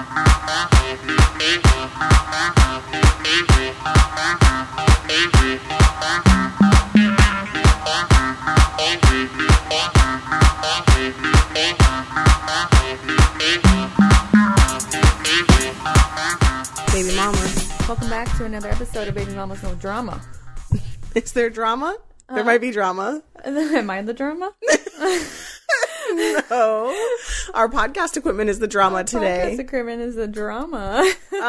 Baby mamas, welcome back to another episode of Baby Mamas No Drama. Is there drama? There might be drama. Am I the drama? No. Our podcast equipment is the drama today. Podcast equipment is the drama.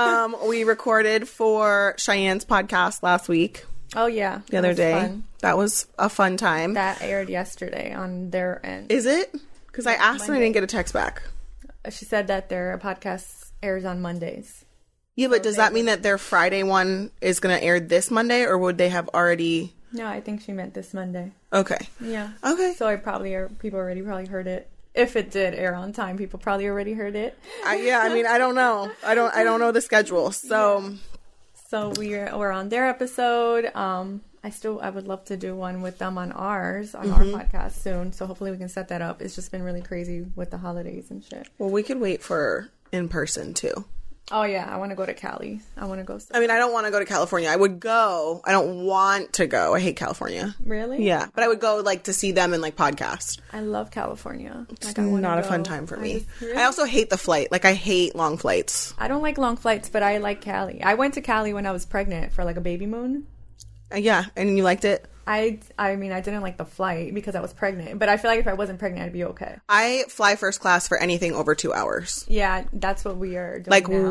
We recorded for Cheyenne's podcast last week. Oh, yeah. The other day. Fun. That was a fun time. That aired yesterday on their end. Is it? Because I asked and I didn't get a text back. She said that their podcast airs on Mondays. Yeah, but does that mean that their Friday one is going to air this Monday, or would they have already... No, I think she meant this Monday. Okay. Yeah. Okay. So people already probably heard it. If it did air on time, people probably already heard it. Yeah, I mean, I don't know. I don't know the schedule. So... Yeah. So we're on their episode. I would love to do one with them on ours, on our podcast soon. So hopefully we can set that up. It's just been really crazy with the holidays and shit. Well, we could wait for in person too. Oh yeah, I want to go to Cali. I want to go. I mean, I don't want to go to California. I would go. I don't want to go. I hate California. Really? Yeah, but I would go like to see them and like podcast. I love California. It's not a fun time for me. I also hate the flight. Like I hate long flights. I don't like long flights, but I like Cali. I went to Cali when I was pregnant for like a baby moon. Yeah, and you liked it? I mean, I didn't like the flight because I was pregnant, but I feel like if I wasn't pregnant, I'd be okay. I fly first class for anything over 2 hours. Yeah, that's what we are doing like now.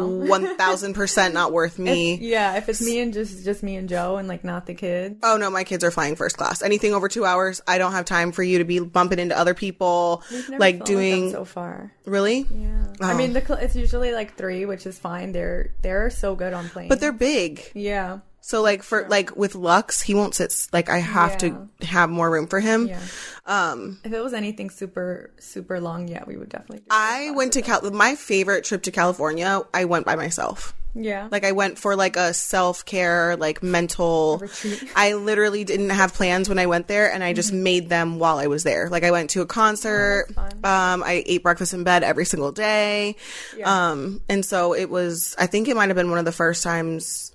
1,000% not worth me. If it's me and just me and Joe and like not the kids. Oh no, my kids are flying first class. Anything over 2 hours, I don't have time for you to be bumping into other people. We've never like flown doing with them so far. Really? Yeah. Oh. I mean, it's usually like 3, which is fine. They're so good on planes, but they're big. Yeah. So, like, like, with Lux, he won't sit... Like, I have to have more room for him. Yeah. If it was anything super, super long, yeah, we would definitely do I went to... My favorite trip to California, I went by myself. Yeah. Like, I went for, like, a self-care, like, mental... retreat. I literally didn't have plans when I went there, and I just made them while I was there. Like, I went to a concert. Oh, that's fun. I ate breakfast in bed every single day. Yeah. And so it was... I think it might have been one of the first times...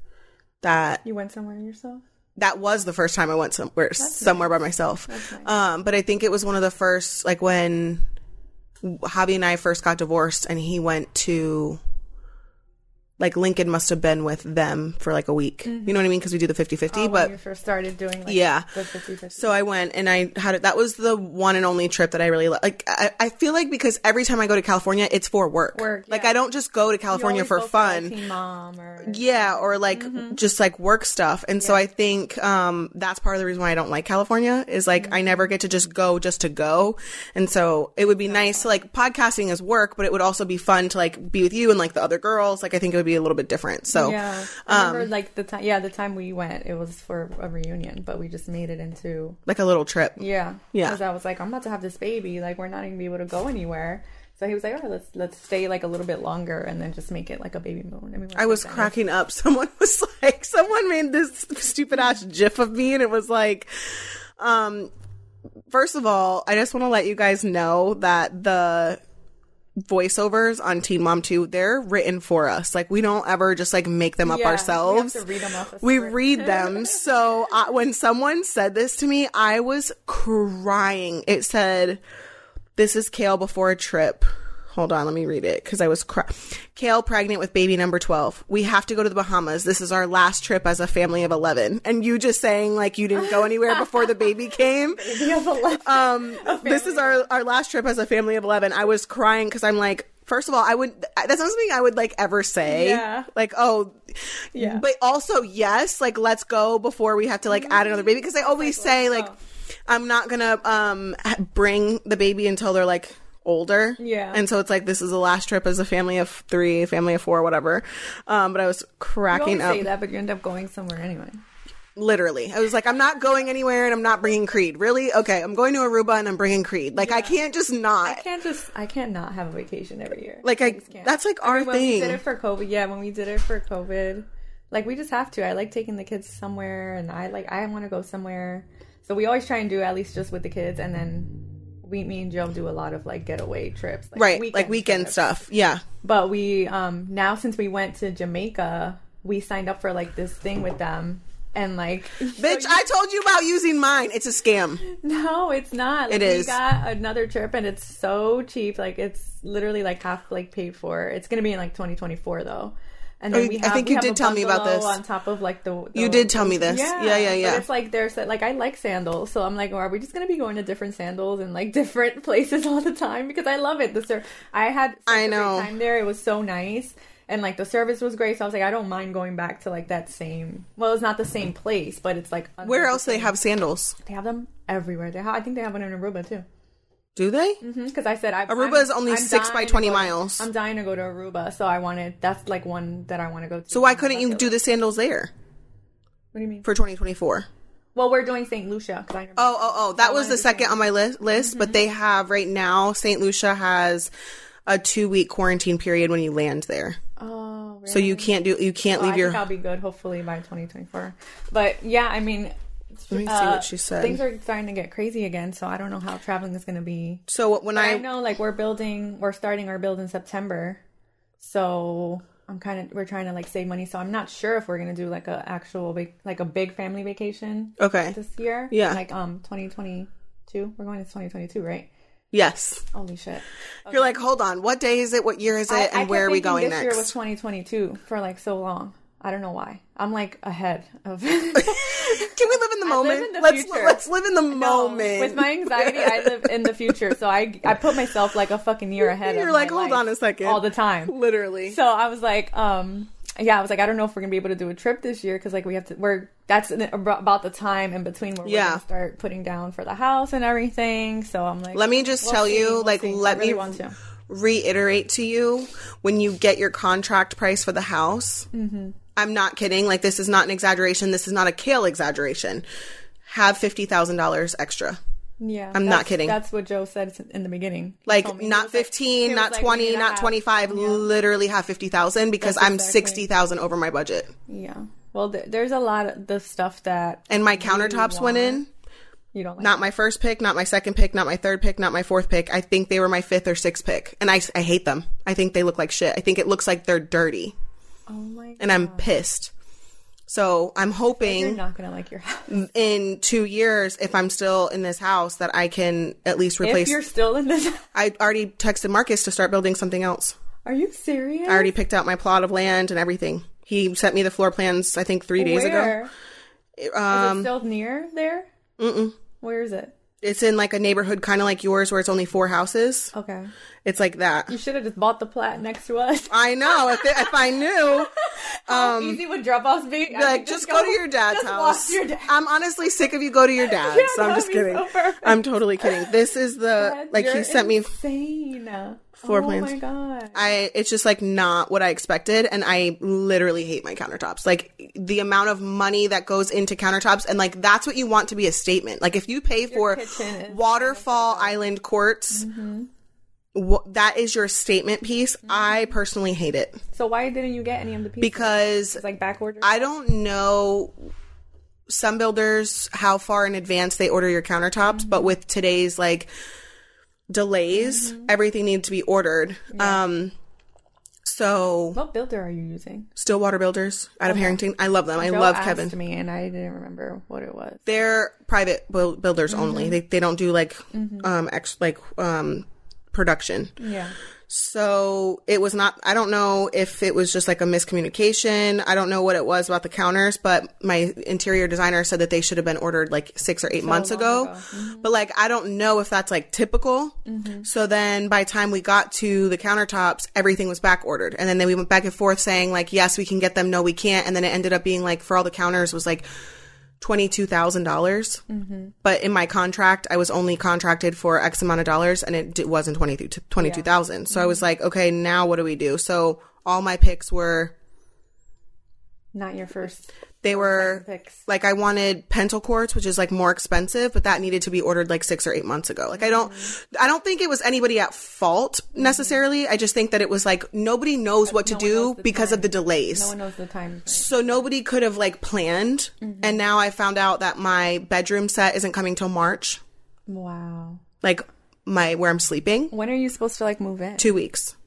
that you went somewhere yourself? That was the first time I went somewhere by myself. That's nice. But I think it was one of the first, like when Javi and I first got divorced and he went to, like Lincoln must have been with them for like a week. You know what I mean? Because we do the 50-50. But but when you first started doing like the 50-50. So I went and I had it. That was the one and only trip that I really like. I feel like because every time I go to California, it's for work. Like yeah. I don't just go to California for fun. Teen Mom or or like just like work stuff. And so I think that's part of the reason why I don't like California is like I never get to just to go. And so it would be nice to like podcasting is work, but it would also be fun to like be with you and like the other girls. Like I think it would be a little bit different. So yeah, I remember like the time we went, it was for a reunion, but we just made it into like a little trip. Yeah. Because I was like, I'm about to have this baby, like we're not even gonna be able to go anywhere. So he was like, all right, let's stay like a little bit longer and then just make it like a baby moon. And I was cracking up. Someone made this stupid ass GIF of me and it was like, first of all, I just want to let you guys know that the voiceovers on Teen Mom 2, they're written for us. Like we don't ever just like make them up ourselves. We have to read them off we read them. So when someone said this to me, I was crying. It said, "This is Kale before a trip." Hold on, let me read it because I was Kale pregnant with baby number 12. We have to go to the Bahamas. This is our last trip as a family of 11. And you just saying like you didn't go anywhere before the baby came. Baby of 11. This is our last trip as a family of 11. I was crying because I'm like, first of all, that's not something I would like ever say. Yeah. Like, oh, yeah. But also, yes, like let's go before we have to like add another baby. Because I always say like, I'm not gonna bring the baby until they're like older. Yeah. And so it's like this is the last trip as a family of 3, family of 4, whatever. But I was cracking up. You say that, but you end up going somewhere anyway. Literally. I was like, I'm not going anywhere and I'm not bringing Creed. Really? Okay, I'm going to Aruba and I'm bringing Creed. Like, I can't just not. I can't not have a vacation every year. Like, that's like our thing. When we did it for COVID, like, we just have to. I like taking the kids somewhere and I want to go somewhere. So we always try and do at least just with the kids and then me and Joe do a lot of like getaway trips, like weekend trips. stuff. Yeah. But we now since we went to Jamaica, we signed up for like this thing with them. And like, bitch, I told you about using mine. It's a scam. No, it's not. Like, it is. We got another trip and it's so cheap. Like it's literally like half like paid for. It's gonna be in like 2024 though. And then I think you did tell me about this. On top of like the you did tell me this. Yeah. But it's like there's like I like sandals, so I'm like, are we just gonna be going to different sandals and like different places all the time? Because I love it. I had such a great time there. It was so nice. And, like, the service was great, so I was like, I don't mind going back to, like, that same... Well, it's not the same place, but it's, like... Where else do they have sandals? They have them everywhere. I think they have one in Aruba, too. Do they? Mm-hmm, because I said... Aruba is only 6 by 20 miles. I'm dying to go to Aruba, so I wanted... That's, like, one that I want to go to. So why couldn't you do the sandals there? What do you mean? For 2024? Well, we're doing St. Lucia. That was the second on my list, mm-hmm. But they have, right now, St. Lucia has a 2-week quarantine period when you land there. Oh, really? So you can't leave your... I think I'll be good, hopefully, by 2024. But, yeah, I mean... Let me see what she said. Things are starting to get crazy again, so I don't know how traveling is going to be. So I know, like, we're starting our build in September. So we're trying to, like, save money. So I'm not sure if we're going to do, like, a big family vacation. Okay. This year. Yeah. Like, 2022. We're going to 2022, right? Yes. Holy shit. Okay. You're like, hold on. What day is it? What year is it? And where are we going next? This year was 2022 for like so long. I don't know why. I'm like ahead of. Can we live in the moment? Let's live in the moment. With my anxiety, I live in the future. So I put myself like a fucking year ahead. You're like, hold on a second. All the time. Literally. So I was like, I was like, I don't know if we're gonna be able to do a trip this year because like that's about the time in between where we're gonna start putting down for the house and everything. So I'm like, let me just tell you, let me reiterate to you, when you get your contract price for the house, mm-hmm. I'm not kidding. Like, this is not an exaggeration. This is not a Kale exaggeration. Have $50,000 extra. Yeah, I'm not kidding. That's what Joe said in the beginning. Like, not 15, not 20, not 25. Yeah. Literally have 50,000 because I'm 60,000 over my budget. Yeah. Well, there's a lot of the stuff that... And my countertops went in. You don't like not my first pick, not my second pick, not my third pick, not my fourth pick. I think they were my 5th or 6th pick. And I hate them. I think they look like shit. I think it looks like they're dirty. Oh my God. And I'm pissed. So I'm hoping... You're not going to like your house. In 2 years, if I'm still in this house, that I can at least replace... If you're still in this house? I already texted Marcus to start building something else. Are you serious? I already picked out my plot of land and everything. He sent me the floor plans, I think, 3 days ago. Is it still near there? Mm-mm. Where is it? It's in like a neighborhood kind of like yours where it's only 4 houses. Okay. It's like that. You should have just bought the plat next to us. I know. If I knew. How easy would drop-offs be? Like, just go to your dad's house. I'm honestly sick of you go to your dad's. Yeah, so I'm just kidding. So I'm totally kidding. This is the, like, he sent me floor plans. Oh my God. It's just like not what I expected. And I literally hate my countertops. Like, the amount of money that goes into countertops, and like, that's what you want to be a statement. Like, if you pay for Waterfall Island quartz, mm-hmm. That is your statement piece. Mm-hmm. I personally hate it. So why didn't you get any of the pieces? Because it's like back order? I don't know some builders how far in advance they order your countertops, mm-hmm. but with today's like delays, mm-hmm. everything needs to be ordered. Yeah. So what builder are you using? Stillwater Builders out of Harrington. I love them. I love Kevin. To me, and I didn't remember what it was. They're private builders mm-hmm. only. They don't do like mm-hmm. Production. Yeah. So it was not, I don't know if it was just like a miscommunication. I don't know what it was about the counters, but my interior designer said that they should have been ordered like 6 or 8 months ago. Mm-hmm. But like, I don't know if that's like typical. Mm-hmm. So then by the time we got to the countertops, everything was back ordered. And then we went back and forth saying like, yes, we can get them. No, we can't. And then it ended up being like, for all the counters was like $22,000. Mm-hmm. But in my contract, I was only contracted for X amount of dollars, and it wasn't 22,000. So mm-hmm. I was like, okay, now what do we do? So all my picks were not your first. They were picks. Like, I wanted Pentel quartz, which is like more expensive, but that needed to be ordered like 6 or 8 months ago. Like, mm-hmm. I don't think it was anybody at fault necessarily. Mm-hmm. I just think that it was like nobody knows what to do because of the delays. No one knows the time. Right? So nobody could have like planned. Mm-hmm. And now I found out that my bedroom set isn't coming till March. Wow. Like where I'm sleeping. When are you supposed to like move in? 2 weeks.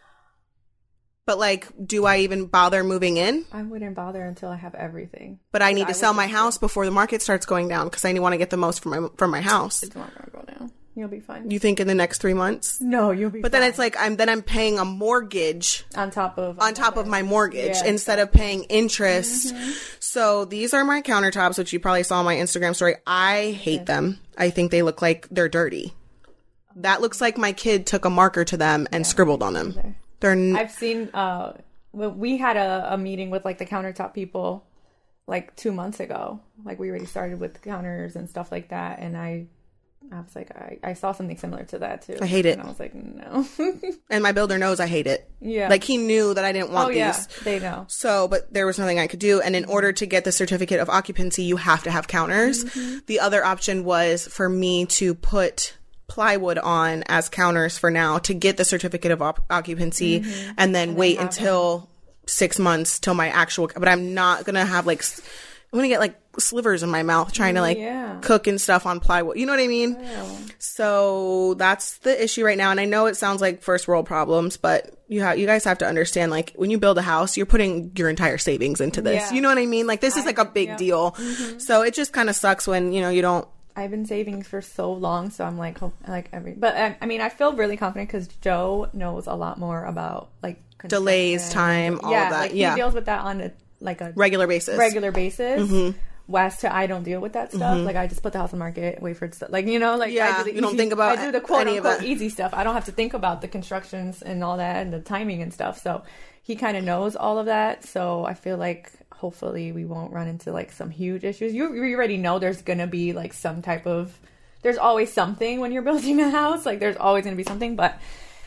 But like, do I even bother moving in? I wouldn't bother until I have everything. But I need to sell my house before the market starts going down because I want to get the most from my house. It's not gonna go down. You'll be fine. You think in the next 3 months? No, you'll be. But fine. then it's like I'm paying a mortgage on top of my mortgage instead of paying interest. Mm-hmm. So these are my countertops, which you probably saw on my Instagram story. I hate them. I think they look like they're dirty. That looks like my kid took a marker to them and scribbled on them. I've seen. We had a meeting with like the countertop people like 2 months ago. Like we already started with counters and stuff like that, and I was like, I saw something similar to that too. I hate it. And I was like, no. And my builder knows I hate it. Yeah. Like he knew that I didn't want these. Yeah, they know. So, but there was nothing I could do. And in order to get the certificate of occupancy, you have to have counters. Mm-hmm. The other option was for me to put plywood on as counters for now to get the certificate of occupancy and then wait until 6 months till my actual, but I'm not going to have like, I'm going to get like slivers in my mouth trying to like cook and stuff on plywood. You know what I mean? Yeah. So that's the issue right now. And I know it sounds like first world problems, but you guys have to understand, like when you build a house, you're putting your entire savings into this. Yeah. You know what I mean? Like this is like a big deal. Mm-hmm. So it just kind of sucks when, you don't. I've been saving for so long, so I'm like but I mean, I feel really confident because Joe knows a lot more about like delays, time, all of that. Like, he deals with that on a regular basis. Mm-hmm. West to I don't deal with that stuff. Mm-hmm. Like I just put the house on the market, wait for it to, like I do you don't think about I do the quote unquote easy stuff. I don't have to think about the constructions and all that and the timing and stuff. So he kind of knows all of that. So I feel like hopefully we won't run into like some huge issues. You already know there's gonna be like some type of, there's always something when you're building a house. Like there's always gonna be something, but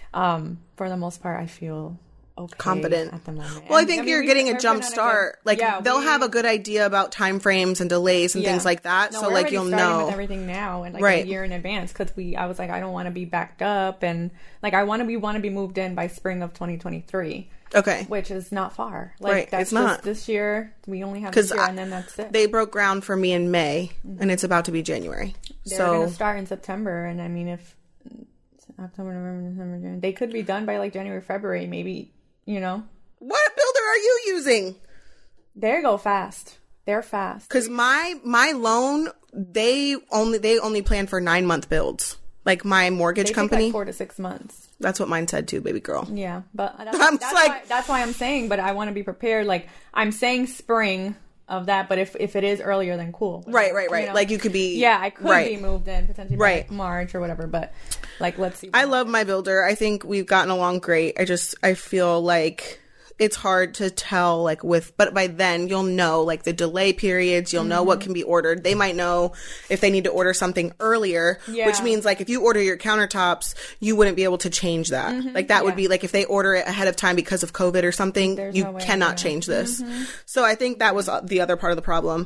for the most part I feel okay, confident at the moment. Well, I think you're getting a jump start. Like they'll have a good idea about time frames and delays and things like that. No, so like you'll know with everything now and like a year in advance because I was like I don't want to be backed up and like we want to be moved in by spring of 2023. Okay, which is not far. Like that's it's not this year. We only have this year and then that's it. They broke ground for me in May and it's about to be January. They're going to start in September and I mean if October, November, December, January, they could be done by like January, February, maybe. What builder are you using? They go fast. They're fast. Because my loan, they only plan for 9-month builds. Like my mortgage company, like 4 to 6 months. That's what mine said too, baby girl. Yeah, but that's why I'm saying. But I want to be prepared. Like I'm saying, spring of that. But if it is earlier, then cool. Right. Like you could be. Yeah, I could be moved in potentially by like March or whatever. But like, let's see. I love my builder. I think we've gotten along great. I feel like it's hard to tell like but by then you'll know like the delay periods. You'll know what can be ordered. They might know if they need to order something earlier, which means like if you order your countertops, you wouldn't be able to change that. Mm-hmm. Like that would be like if they order it ahead of time because of COVID or something, you cannot change this. Mm-hmm. So I think that was the other part of the problem.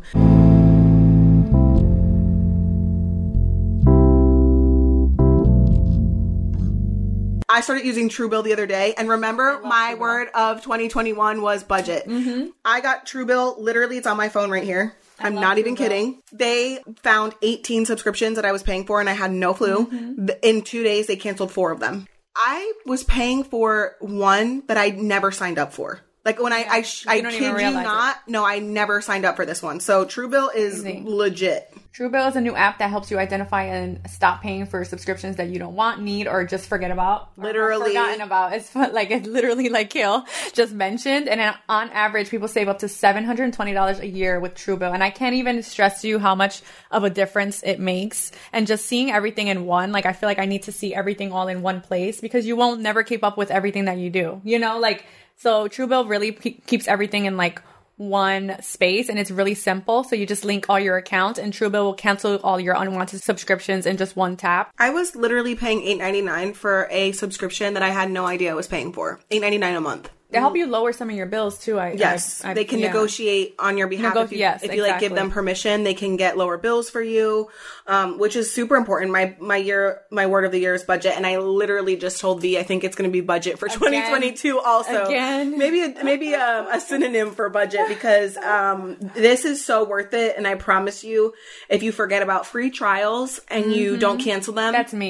I started using Truebill the other day, and remember my word of 2021 was budget. Mm-hmm. I got Truebill, literally it's on my phone right here. I'm not even kidding. They found 18 subscriptions that I was paying for, and I had no clue. Mm-hmm. In 2 days, they canceled 4 of them. I was paying for one that I never signed up for. Like when I kid you not, no, I never signed up for this one. So Truebill is legit. Truebill is a new app that helps you identify and stop paying for subscriptions that you don't want, need, or just forget about. Literally. Forgotten about. It's literally like Kill just mentioned. And on average, people save up to $720 a year with Truebill. And I can't even stress to you how much of a difference it makes. And just seeing everything in one, like I feel like I need to see everything all in one place because you won't never keep up with everything that you do. So Truebill really keeps everything in like one space and it's really simple. So you just link all your accounts and Truebill will cancel all your unwanted subscriptions in just one tap. I was literally paying $8.99 for a subscription that I had no idea I was paying for. $8.99 a month. They help you lower some of your bills too. They can negotiate on your behalf. If you like give them permission, they can get lower bills for you, which is super important. My word of the year is budget, and I literally just told V I think it's going to be budget for 2022. Also, maybe a synonym for budget because this is so worth it. And I promise you, if you forget about free trials and you don't cancel them, that's me.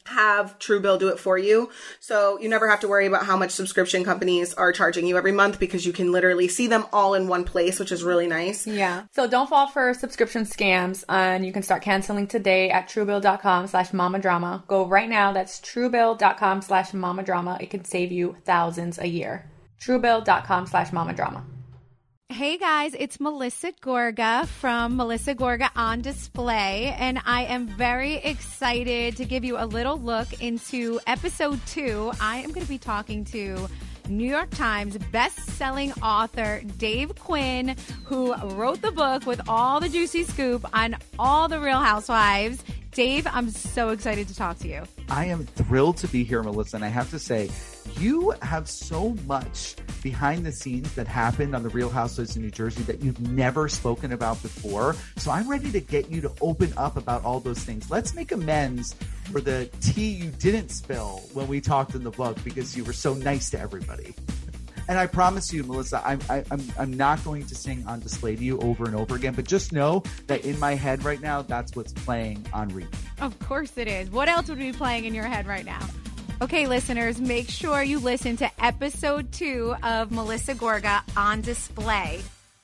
have Truebill do it for you. So you never have to worry about how much subscription companies are charging you every month because you can literally see them all in one place, which is really nice. Yeah. So don't fall for subscription scams, and you can start canceling today at Truebill.com/mamadrama. Go right now. That's Truebill.com/mamadrama. It can save you thousands a year. Truebill.com/mamadrama. Hey guys, it's Melissa Gorga from Melissa Gorga on Display, and I am very excited to give you a little look into episode 2. I am going to be talking to New York Times best-selling author Dave Quinn, who wrote the book with all the juicy scoop on all the Real Housewives. Dave, I'm so excited to talk to you. I am thrilled to be here, Melissa, and I have to say, you have so much behind the scenes that happened on the Real Housewives of New Jersey that you've never spoken about before. So I'm ready to get you to open up about all those things. Let's make amends for the tea you didn't spill when we talked in the book because you were so nice to everybody. And I promise you, Melissa, I'm not going to sing On Display to you over and over again, but just know that in my head right now, that's what's playing on repeat. Of course it is. What else would be playing in your head right now? Okay, listeners, make sure you listen to episode 2 of Melissa Gorga on Display.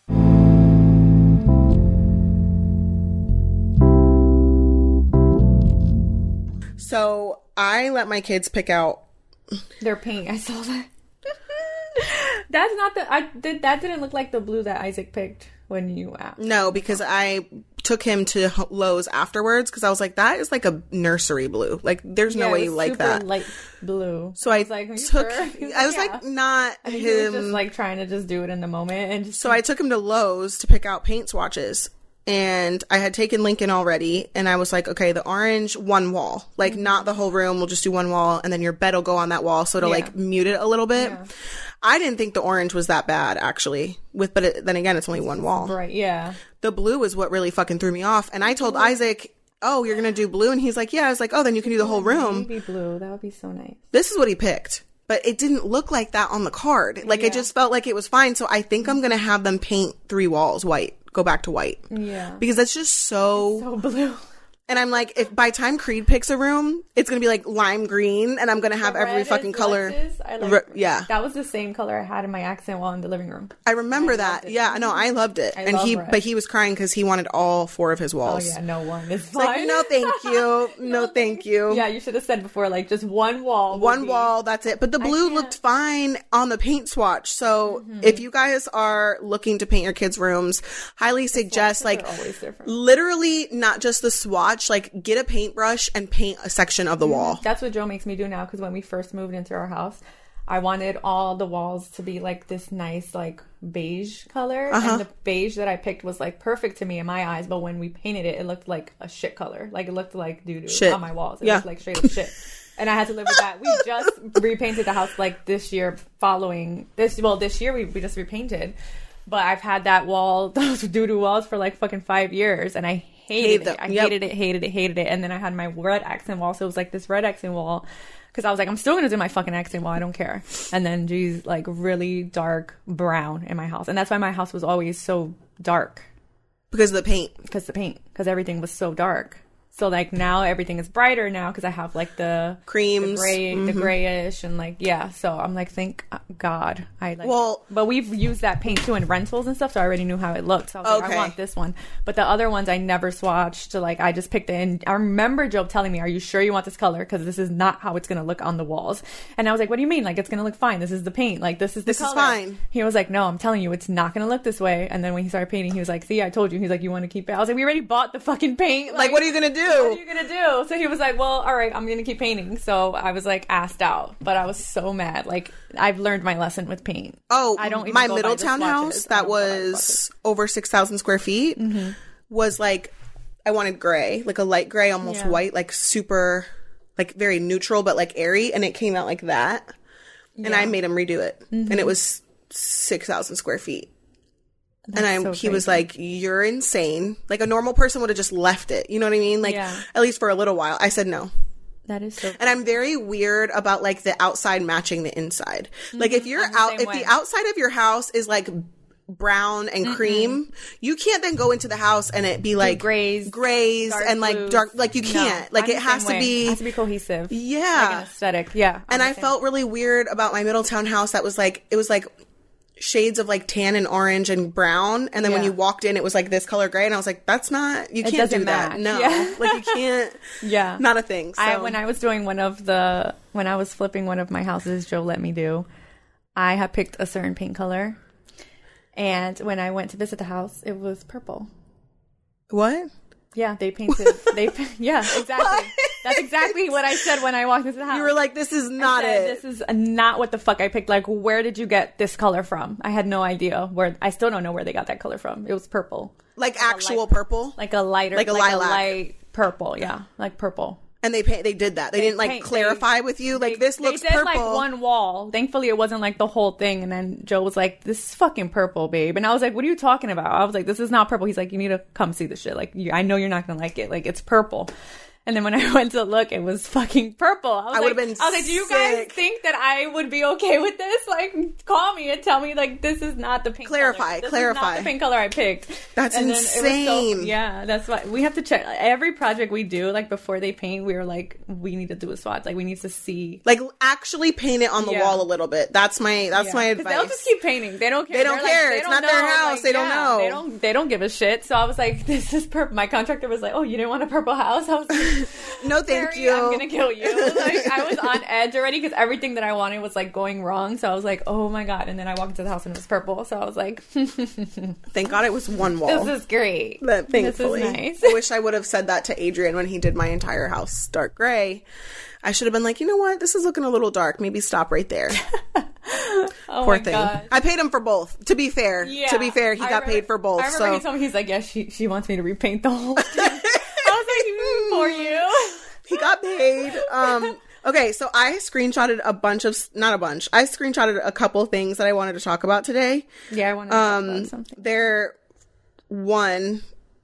So I let my kids pick out their paint. I saw that. That's not that didn't look like the blue that Isaac picked when you asked. No, because I took him to Lowe's afterwards because I was like, that is like a nursery blue. Like, there's no way you like that. Light blue. So I was like, not him. He was just like trying to just do it in the moment. And so I took him to Lowe's to pick out paint swatches. And I had taken Lincoln already, and I was like, okay, the orange, one wall. Like, not the whole room. We'll just do one wall, and then your bed will go on that wall, so it'll, like, mute it a little bit. Yeah. I didn't think the orange was that bad, actually. Then again, it's only one wall. Right, yeah. The blue is what really fucking threw me off. And I told Isaac, oh, you're going to do blue? And he's like, yeah. I was like, oh, then you can do the whole room. Maybe blue. That would be so nice. This is what he picked. But it didn't look like that on the card. Like, it just felt like it was fine. So I think I'm going to have them paint 3 walls white. Go back to white. Yeah. Because that's just so blue. And I'm like, if by time Creed picks a room, it's going to be like lime green and I'm going to have every fucking color. Yeah. That was the same color I had in my accent wall in the living room. I remember that. Yeah. No, I loved it. But he was crying because he wanted all 4 of his walls. Oh yeah, no one. It's like, no, thank you. No, thank you. Yeah, you should have said before, like just one wall. One wall, that's it. But the blue looked fine on the paint swatch. So if you guys are looking to paint your kids' rooms, highly suggest like literally not just the swatch. Like, get a paintbrush and paint a section of the wall. That's what Joe makes me do now, because when we first moved into our house, I wanted all the walls to be like this nice like beige color, and the beige that I picked was like perfect to me in my eyes, but when we painted it, it looked like a shit color. Like, it looked like doo-doo on my walls. It looked like straight up shit. And I had to live with that. We just repainted the house like this year this year we just repainted. But I've had that wall, those doo-doo walls for like fucking 5 years, and I hated it. I hated it. And then I had my red accent wall. So it was like this red accent wall. Because I was like, I'm still going to do my fucking accent wall. I don't care. And then, geez, like really dark brown in my house. And that's why my house was always so dark. Because of the paint. Because everything was so dark. So like now everything is brighter now because I have like the creams, the grayish, and like so I'm like, thank God but we've used that paint too in rentals and stuff, so I already knew how it looked. So I was like, I want this one. But the other ones I never swatched. So like I just picked it, and I remember Joe telling me, "Are you sure you want this color? Because this is not how it's gonna look on the walls." And I was like, "What do you mean? Like it's gonna look fine? This is the paint. Like this is the color. Is fine." He was like, "No, I'm telling you, it's not gonna look this way." And then when he started painting, he was like, "See, I told you." He's like, "You want to keep it?" I was like, "We already bought the fucking paint. Like what are you gonna do? What are you gonna do?" So he was like, well, all right, I'm gonna keep painting. So I was like asked out, but I was so mad. Like, I've learned my lesson with paint. I don't even my Middletown house that was over 6,000 square feet was like, I wanted gray, like a light gray, almost white, like super, like very neutral but like airy, and it came out like that. And I made him redo it, and it was 6,000 square feet. That's he was like, you're insane. Like a normal person would have just left it. You know what I mean? Like, at least for a little while. I said no. That is so cool. And I'm very weird about like the outside matching the inside. Like if you're if the outside of your house is like brown and cream, you can't then go into the house and it be like grays and like dark. Like you can't. No, like it has to be. It has to be cohesive. Yeah, like an aesthetic. Yeah, and I felt really weird about my Middletown house. That was like it was like shades of like tan and orange and brown, and then when you walked in, it was like this color gray, and I was like, that's not. You can't do that. No, like you can't. Yeah, not a thing. So. When I was doing when I was flipping one of my houses, Joe let me do. I had picked a certain paint color. And when I went to visit the house, it was purple. What? Yeah, they painted. Yeah, exactly. What? That's exactly what I said when I walked into the house. You were like, "This is not it. This is not what the fuck I picked." Like, where did you get this color from? I had no idea where. I still don't know where they got that color from. It was purple, like actual purple, like a lighter, like a light purple. Yeah, like purple. And they did that. They didn't like clarify with you. Like this looks purple. They did like one wall. Thankfully, it wasn't like the whole thing. And then Joe was like, "This is fucking purple, babe." And I was like, "What are you talking about?" I was like, "This is not purple." He's like, "You need to come see the shit. Like, I know you're not gonna like it. Like, it's purple." And then when I went to look, it was fucking purple. I would have been. I was like, "Do you guys think that I would be okay with this? Like, call me and tell me like this is not the pink. Clarify. This is not the pink color I picked." That's insane. Yeah, that's why we have to check every project we do. Like before they paint, we were like, we need to do a swatch. Like we need to see, like actually paint it on the wall a little bit. That's my advice. They'll just keep painting. They don't care. They don't care. It's not their house. Like, they don't know. They don't give a shit. So I was like, this is purple. My contractor was like, "Oh, you didn't want a purple house?" I was like, no, thank you. I'm gonna kill you. Like I was on edge already because everything that I wanted was like going wrong. So I was like, oh my god. And then I walked into the house and it was purple. So I was like, thank God it was one wall. This is great. Thankfully. This is nice. I wish I would have said that to Adrian when he did my entire house dark gray. I should have been like, you know what? This is looking a little dark. Maybe stop right there. Poor thing. God. I paid him for both. To be fair, he got paid for both. I remember he told me, he's like, yeah, she wants me to repaint the whole thing. I was like, for you. He got paid. Okay, so I screenshotted I screenshotted a couple things that I wanted to talk about today. Yeah, I wanted to talk about something. One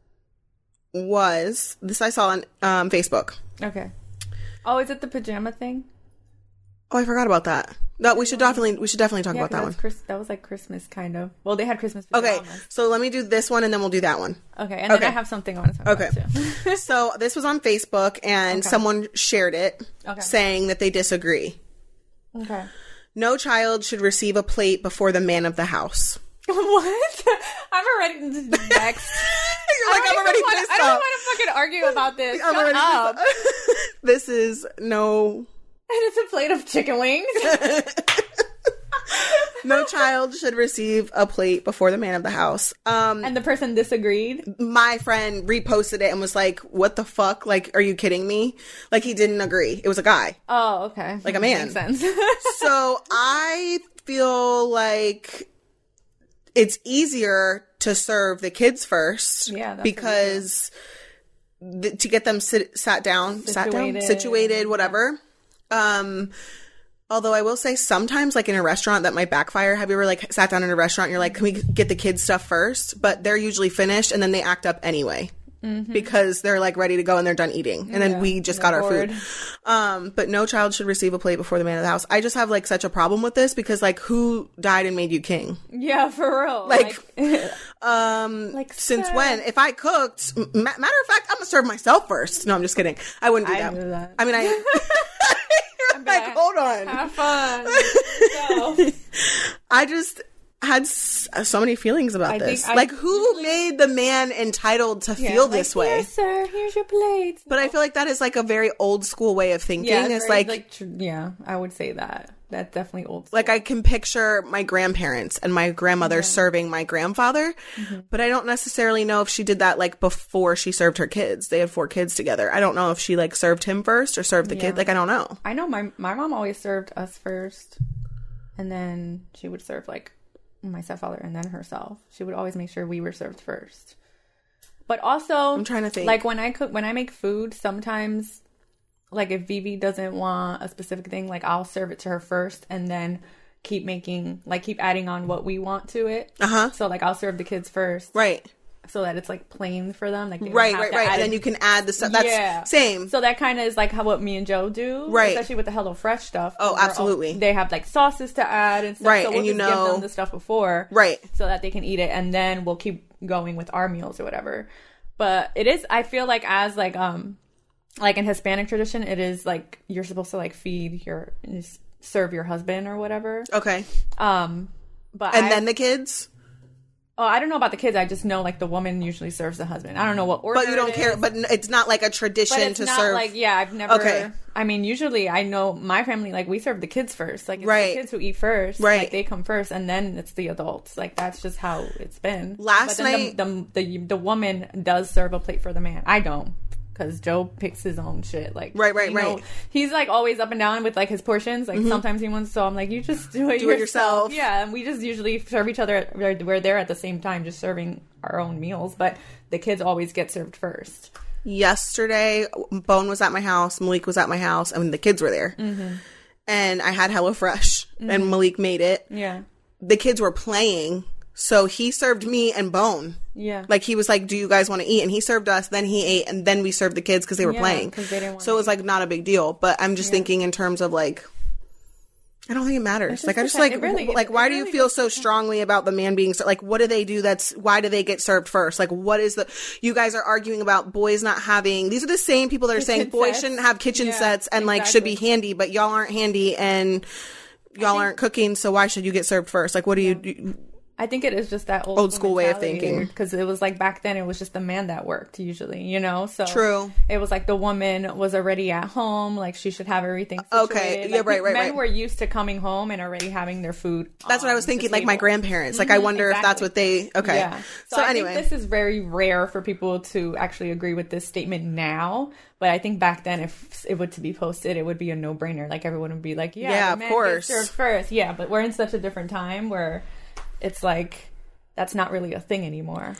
was this I saw on Facebook. Okay. Oh, is it the pajama thing? Oh, I forgot about that. No, we should definitely talk about that one. That was like Christmas kind of. Well, they had Christmas pajamas. Okay, so let me do this one and then we'll do that one. Okay, and then I have something I want to talk about too. So this was on Facebook and someone shared it saying that they disagree. Okay. No child should receive a plate before the man of the house. What? I'm already next. You're like, I'm already pissed off. I don't want to fucking argue about this. I'm already pissed off. This is no... And it's a plate of chicken wings. No child should receive a plate before the man of the house. And the person disagreed? My friend reposted it and was like, what the fuck? Like, are you kidding me? Like, he didn't agree. It was a guy. Oh, okay. Like a man. Makes sense. So I feel like it's easier to serve the kids first. Yeah. Because to get them situated, whatever. Although I will say sometimes, like in a restaurant, that might backfire. Have you ever like sat down in a restaurant and you're like, can we get the kids stuff first? But they're usually finished and then they act up anyway because they're like ready to go and they're done eating. And then we just got our food. But no child should receive a plate before the man of the house. I just have like such a problem with this because like who died and made you king? Yeah, for real. Like since when? If I cooked, matter of fact, I'm gonna serve myself first. No, I'm just kidding. I wouldn't do that. Do that. I mean, like, hold on. Have fun. I just had so many feelings about this. Who made the man entitled to feel this way? Yes, sir. Here's your plate. But I feel like that is like a very old school way of thinking. Yeah, it's yeah, I would say that. That's definitely old school. Like I can picture my grandparents and my grandmother serving my grandfather, but I don't necessarily know if she did that like before she served her kids. They had 4 kids together. I don't know if she like served him first or served the kid. Like I don't know. I know my mom always served us first, and then she would serve like my stepfather and then herself. She would always make sure we were served first. But also, I'm trying to think. Like when I make food, sometimes. Like, if Vivi doesn't want a specific thing, like, I'll serve it to her first and then keep adding on what we want to it. So, like, I'll serve the kids first. Right. so that it's like plain for them. Like right. And then you can add the stuff. That's same. So that kind of is like what me and Joe do, right? Especially with the HelloFresh stuff. Oh, absolutely. They have like sauces to add and stuff. Right, so we'll just give them the stuff before, right, so that they can eat it, and then we'll keep going with our meals or whatever. But it is, I feel like, as like in Hispanic tradition, it is like you're supposed to like serve your husband or whatever. Okay. But then the kids. Oh, I don't know about the kids. I just know like the woman usually serves the husband. I don't know what order. But you don't care. But it's not like a tradition to serve. Like, yeah, I've never. Okay. I mean, usually I know my family, like we serve the kids first. Like it's the kids who eat first. Right. Like they come first, and then it's the adults. Like that's just how it's been. Last night, the woman does serve a plate for the man. I don't. Because Joe picks his own shit. Like right. He's like always up and down with like his portions. Like sometimes he wants, so I'm like, you just do it yourself. Yeah, and we just usually serve each other. We're there at the same time, just serving our own meals. But the kids always get served first. Yesterday, Bone was at my house, Malik was at my house, and the kids were there. Mm-hmm. And I had HelloFresh, and Malik made it. Yeah, the kids were playing. So he served me and Bone. Yeah. Like, he was like, do you guys want to eat? And he served us, then he ate, and then we served the kids because they were playing. Because they didn't want so it was, like, not a big deal. But I'm just thinking in terms of, like, I don't think it matters. Like, I just, like, why do you feel so strongly about the man being, like, what do they do why do they get served first? Like, what is you guys are arguing about boys not having, these are the same people that are saying boys shouldn't have kitchen sets and, like, should be handy, but y'all aren't handy and y'all aren't cooking, so why should you get served first? Like, what do you do? I think it is just that old school way of thinking. Because it was like back then, it was just the man that worked usually, you know? So true. It was like the woman was already at home, like she should have everything situated. Okay, like, right. Men were used to coming home and already having their food. That's what I was thinking, like my grandparents. Like I wonder if that's what they. Okay. Yeah. So anyway, think this is very rare for people to actually agree with this statement now. But I think back then, if it were to be posted, it would be a no-brainer. Like everyone would be like, "Yeah, of course, served first." Yeah, but we're in such a different time where it's like that's not really a thing anymore.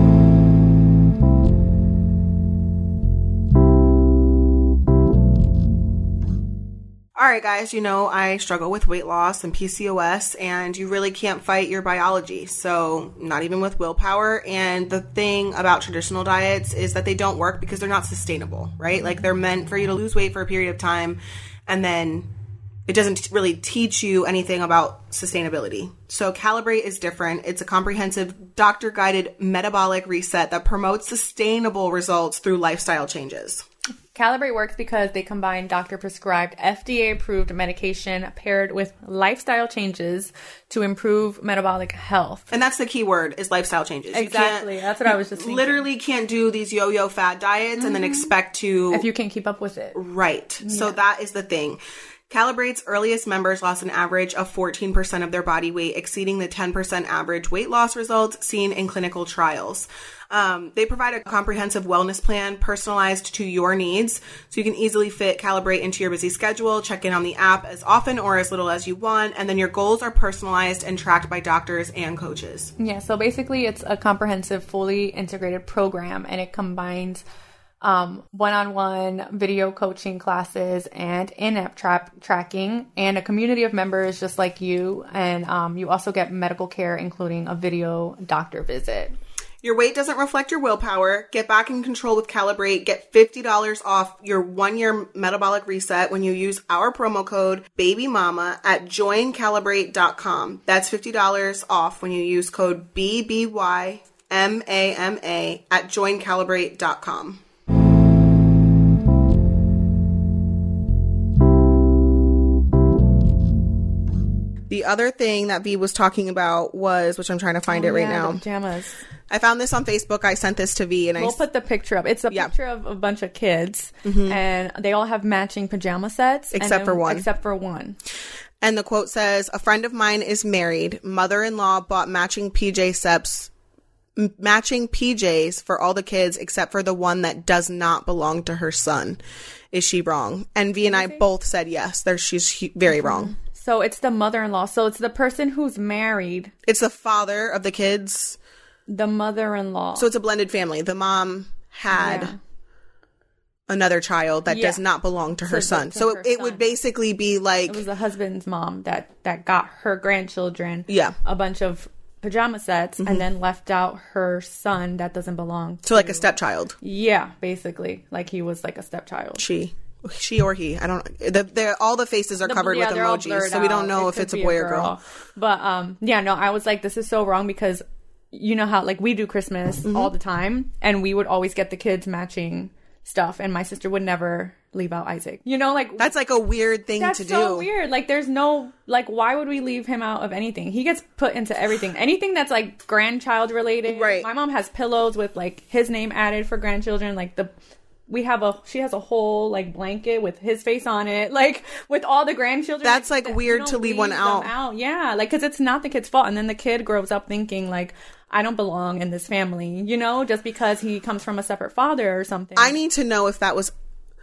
All right, guys, you know, I struggle with weight loss and PCOS, and you really can't fight your biology. So not even with willpower. And the thing about traditional diets is that they don't work because they're not sustainable, right? Like they're meant for you to lose weight for a period of time, and then it doesn't really teach you anything about sustainability. So Calibrate is different. It's a comprehensive doctor-guided metabolic reset that promotes sustainable results through lifestyle changes. Calibrate works because they combine doctor-prescribed, FDA-approved medication paired with lifestyle changes to improve metabolic health. And that's the key word, is lifestyle changes. Exactly. That's what I was just thinking. Literally can't do these yo-yo fat diets and then expect to... If you can't keep up with it. Right. Yeah. So that is the thing. Calibrate's earliest members lost an average of 14% of their body weight, exceeding the 10% average weight loss results seen in clinical trials. They provide a comprehensive wellness plan personalized to your needs, so you can easily fit Calibrate into your busy schedule, check in on the app as often or as little as you want, and then your goals are personalized and tracked by doctors and coaches. Yeah, so basically it's a comprehensive, fully integrated program, and it combines one-on-one video coaching classes and in-app tracking and a community of members just like you. And you also get medical care, including a video doctor visit. Your weight doesn't reflect your willpower. Get back in control with Calibrate. Get $50 off your 1-year metabolic reset when you use our promo code BABYMAMA at joincalibrate.com. That's $50 off when you use code BBYMAMA at joincalibrate.com. The other thing that V was talking about was, which I'm trying to find it right now. Pajamas. I found this on Facebook. I sent this to V, and we'll put the picture up. It's a picture of a bunch of kids, and they all have matching pajama sets, except for one. Except for one. And the quote says, "A friend of mine is married. Mother-in-law bought matching PJs for all the kids except for the one that does not belong to her son. Is she wrong?" And V and I both said yes. She's very wrong. So it's the mother-in-law. So it's the person who's married. It's the father of the kids. The mother-in-law. So it's a blended family. The mom had another child that does not belong to her son. So it would basically be like... It was the husband's mom that got her grandchildren. Yeah. A bunch of pajama sets and then left out her son that doesn't belong to, so like a stepchild. Yeah, basically, like he was like a stepchild. She or he, I don't know. All the faces are covered with emojis, so we don't know if it's a boy or girl. But yeah, no, I was like, this is so wrong, because you know how like we do Christmas all the time, and we would always get the kids matching stuff, and my sister would never leave out Isaac. You know, like that's like a weird thing to do. That's so weird. Like there's no, like, why would we leave him out of anything? He gets put into everything. Anything that's like grandchild related. Right. My mom has pillows with like his name added for grandchildren. Like she has a whole like blanket with his face on it, like with all the grandchildren. That's like weird to leave one out. Yeah, like because it's not the kid's fault, and then the kid grows up thinking like, I don't belong in this family, you know, just because he comes from a separate father or something. I need to know if that was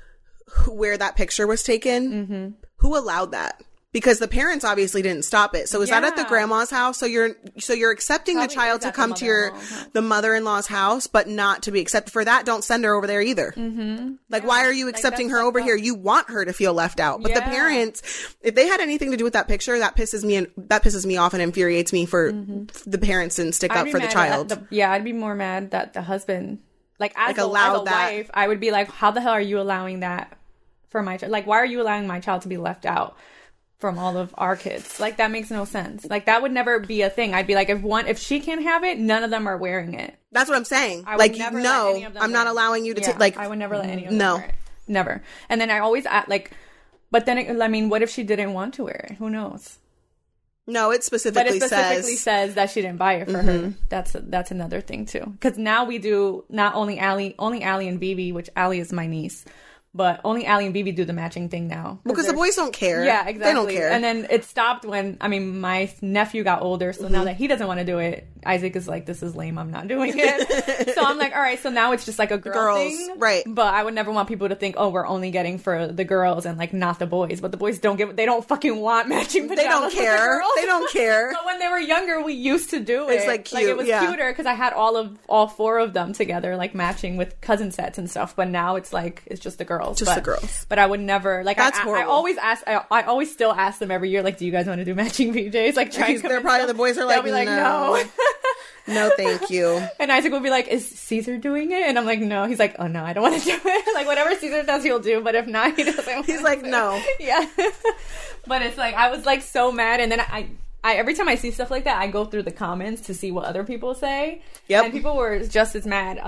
where that picture was taken. Who allowed that? Because the parents obviously didn't stop it. So is that at the grandma's house? So you're accepting probably the child to come to the mother-in-law's house, but not to be accepted for that. Don't send her over there either. Like, why are you accepting her over here? You want her to feel left out. But the parents, if they had anything to do with that picture, that pisses me off and infuriates me for the parents didn't stick up for the child. I'd be more mad that the husband, like as a wife, I would be like, how the hell are you allowing that for my child? Like, why are you allowing my child to be left out from all of our kids? Like, that makes no sense. Like, that would never be a thing. I'd be like, if she can't have it, none of them are wearing it. That's what I'm saying. Like, no, I'm not allowing you to take, like, I would never let any of them wear it. Never. And then I always like, but then, I mean, what if she didn't want to wear it? Who knows? No, it specifically says that she didn't buy it for her. That's another thing too. Because now we do not only Allie and Bibi, which Allie is my niece. But only Allie and Bibi do the matching thing now. Because the boys don't care. Yeah, exactly. They don't care. And then it stopped when, my nephew got older. So now that he doesn't want to do it, Isaac is like, this is lame. I'm not doing it. So I'm like, all right. So now it's just like a girl thing. Right. But I would never want people to think, oh, we're only getting for the girls and like not the boys. But the boys they don't fucking want matching pajamas. They don't care. They don't care. But when they were younger, we used to do it. It's like cute. Like it was cuter because I had all four of them together, like matching with cousin sets and stuff. But now it's like, it's just the girls. The girls. But I would never, like, that's I always ask, I always still ask them every year, like, do you guys want to do matching PJs? Like, they're probably, the boys are like, no. No, thank you. And Isaac will be like, is Caesar doing it? And I'm like, no. He's like, oh no, I don't want to do it. Like, whatever Caesar does, he'll do. But if not, he doesn't. He's like, no. Yeah. But it's like, I was like so mad. And then I every time I see stuff like that, I go through the comments to see what other people say. Yep. And people were just as mad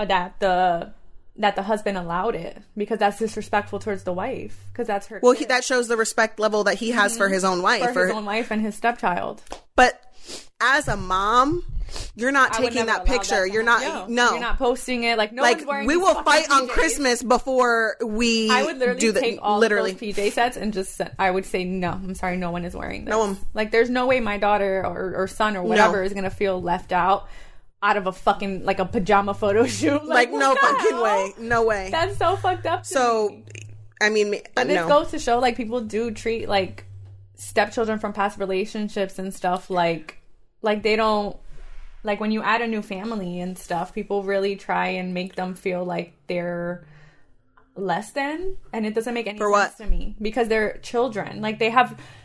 that the husband allowed it because that's disrespectful towards the wife because that's her. Well, that shows the respect level that he has for his own wife, for his own wife and his stepchild. But as a mom, you're not taking that picture. You're not. You're not posting it. Like no one's wearing. We will fight on Christmas before we. I would literally take all those PJ sets and just. I would say no. I'm sorry, no one is wearing this. No one. Like there's no way my daughter or son or whatever is gonna feel left out of a fucking like a pajama photo shoot. Like no fucking way. No way. That's so fucked up. So, I mean, but this goes to show like people do treat like stepchildren from past relationships and stuff like they don't. Like, when you add a new family and stuff, people really try and make them feel like they're less than. And it doesn't make any sense to me. Because they're children. Like, they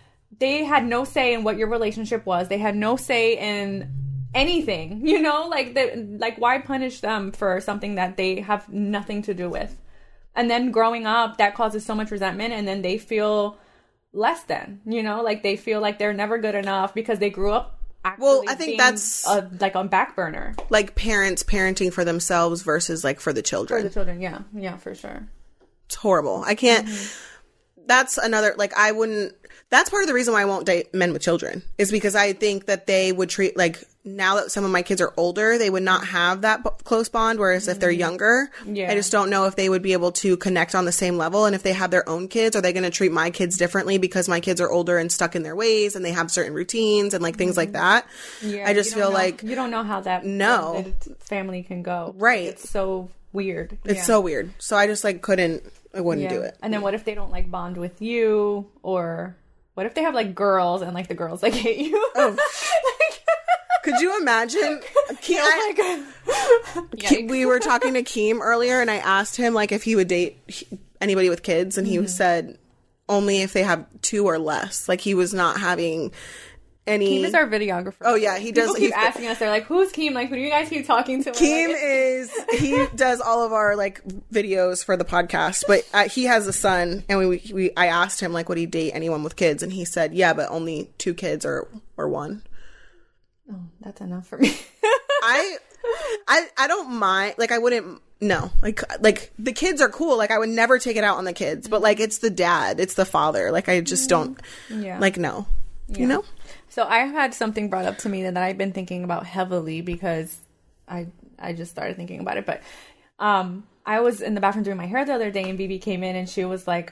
had no say in what your relationship was. They had no say in anything. You know? Like, why punish them for something that they have nothing to do with? And then growing up, that causes so much resentment. And then they feel less than. You know? Like, they feel like they're never good enough because they grew up. Well, I think that's like on back burner. Like parents parenting for themselves versus like for the children. For the children, yeah. Yeah, for sure. It's horrible. I can't. That's another, like, I wouldn't. That's part of the reason why I won't date men with children is because I think that they would treat, like, now that some of my kids are older, they would not have that close bond. Whereas if they're younger, I just don't know if they would be able to connect on the same level. And if they have their own kids, are they going to treat my kids differently because my kids are older and stuck in their ways and they have certain routines and like things like that? Yeah, I just feel like you don't know how that family can go. Right. It's so weird. It's so weird. So I just like I wouldn't do it. And then what if they don't like bond with you, or what if they have like girls and like the girls like hate you? Oh. Could you imagine? We were talking to Keem earlier, and I asked him like if he would date anybody with kids, and he said only if they have 2 or less. Like he was not having any. Keem is our videographer. Oh yeah, he does. People keep asking us. They're like, "Who's Keem? Like, who do you guys keep talking to?" Keem he does all of our like videos for the podcast, but he has a son, and I asked him like, would he date anyone with kids, and he said, yeah, but only 2 kids or 1. Oh, that's enough for me. I don't mind. Like, I wouldn't. No, like the kids are cool. Like, I would never take it out on the kids, but like it's the dad, it's the father. Like, I just don't. Yeah. Like, no. Yeah. You know. So I had something brought up to me that I've been thinking about heavily because I just started thinking about it. But I was in the bathroom doing my hair the other day, and Bibi came in and she was like,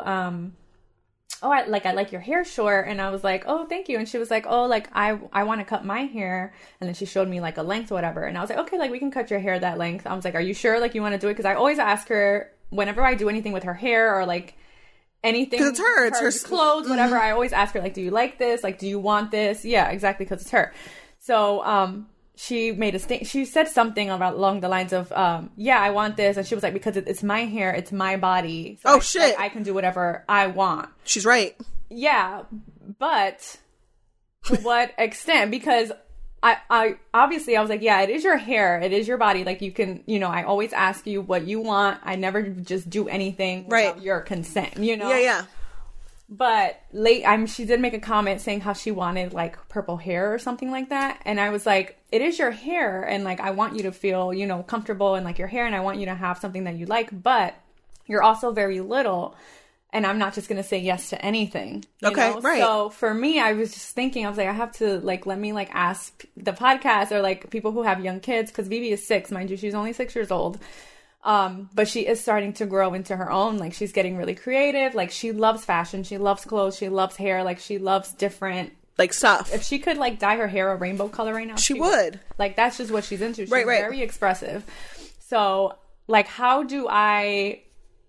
I like your hair short. And I was like, oh, thank you. And she was like, oh, like I want to cut my hair. And then she showed me like a length or whatever. And I was like, okay, like we can cut your hair that length. I was like, are you sure like you want to do it? Because I always ask her whenever I do anything with her hair or like anything. Because it's her clothes, whatever. I always ask her like, do you like this? Like, do you want this? Yeah, exactly. Because it's her. So, she made she said something along the lines of, yeah, I want this. And she was like, because it's my hair, it's my body. So shit. I can do whatever I want. She's right. Yeah. But to what extent? Because I obviously I was like, yeah, it is your hair. It is your body. Like you can, I always ask you what you want. I never just do anything without your consent, Yeah. But she did make a comment saying how she wanted like purple hair or something like that. And I was like, it is your hair. And like, I want you to feel, comfortable in like your hair. And I want you to have something that you like, but you're also very little. And I'm not just going to say yes to anything. Okay, right. So for me, I was just thinking, I was like, I have to like, let me like ask the podcast or like people who have young kids. Cause Bibi is 6, mind you, she's only 6 years old. But she is starting to grow into her own. Like she's getting really creative. Like she loves fashion. She loves clothes. She loves hair. Like she loves different like stuff. If she could like dye her hair a rainbow color right now, she would. Like that's just what she's into. She's very expressive. So like, how do I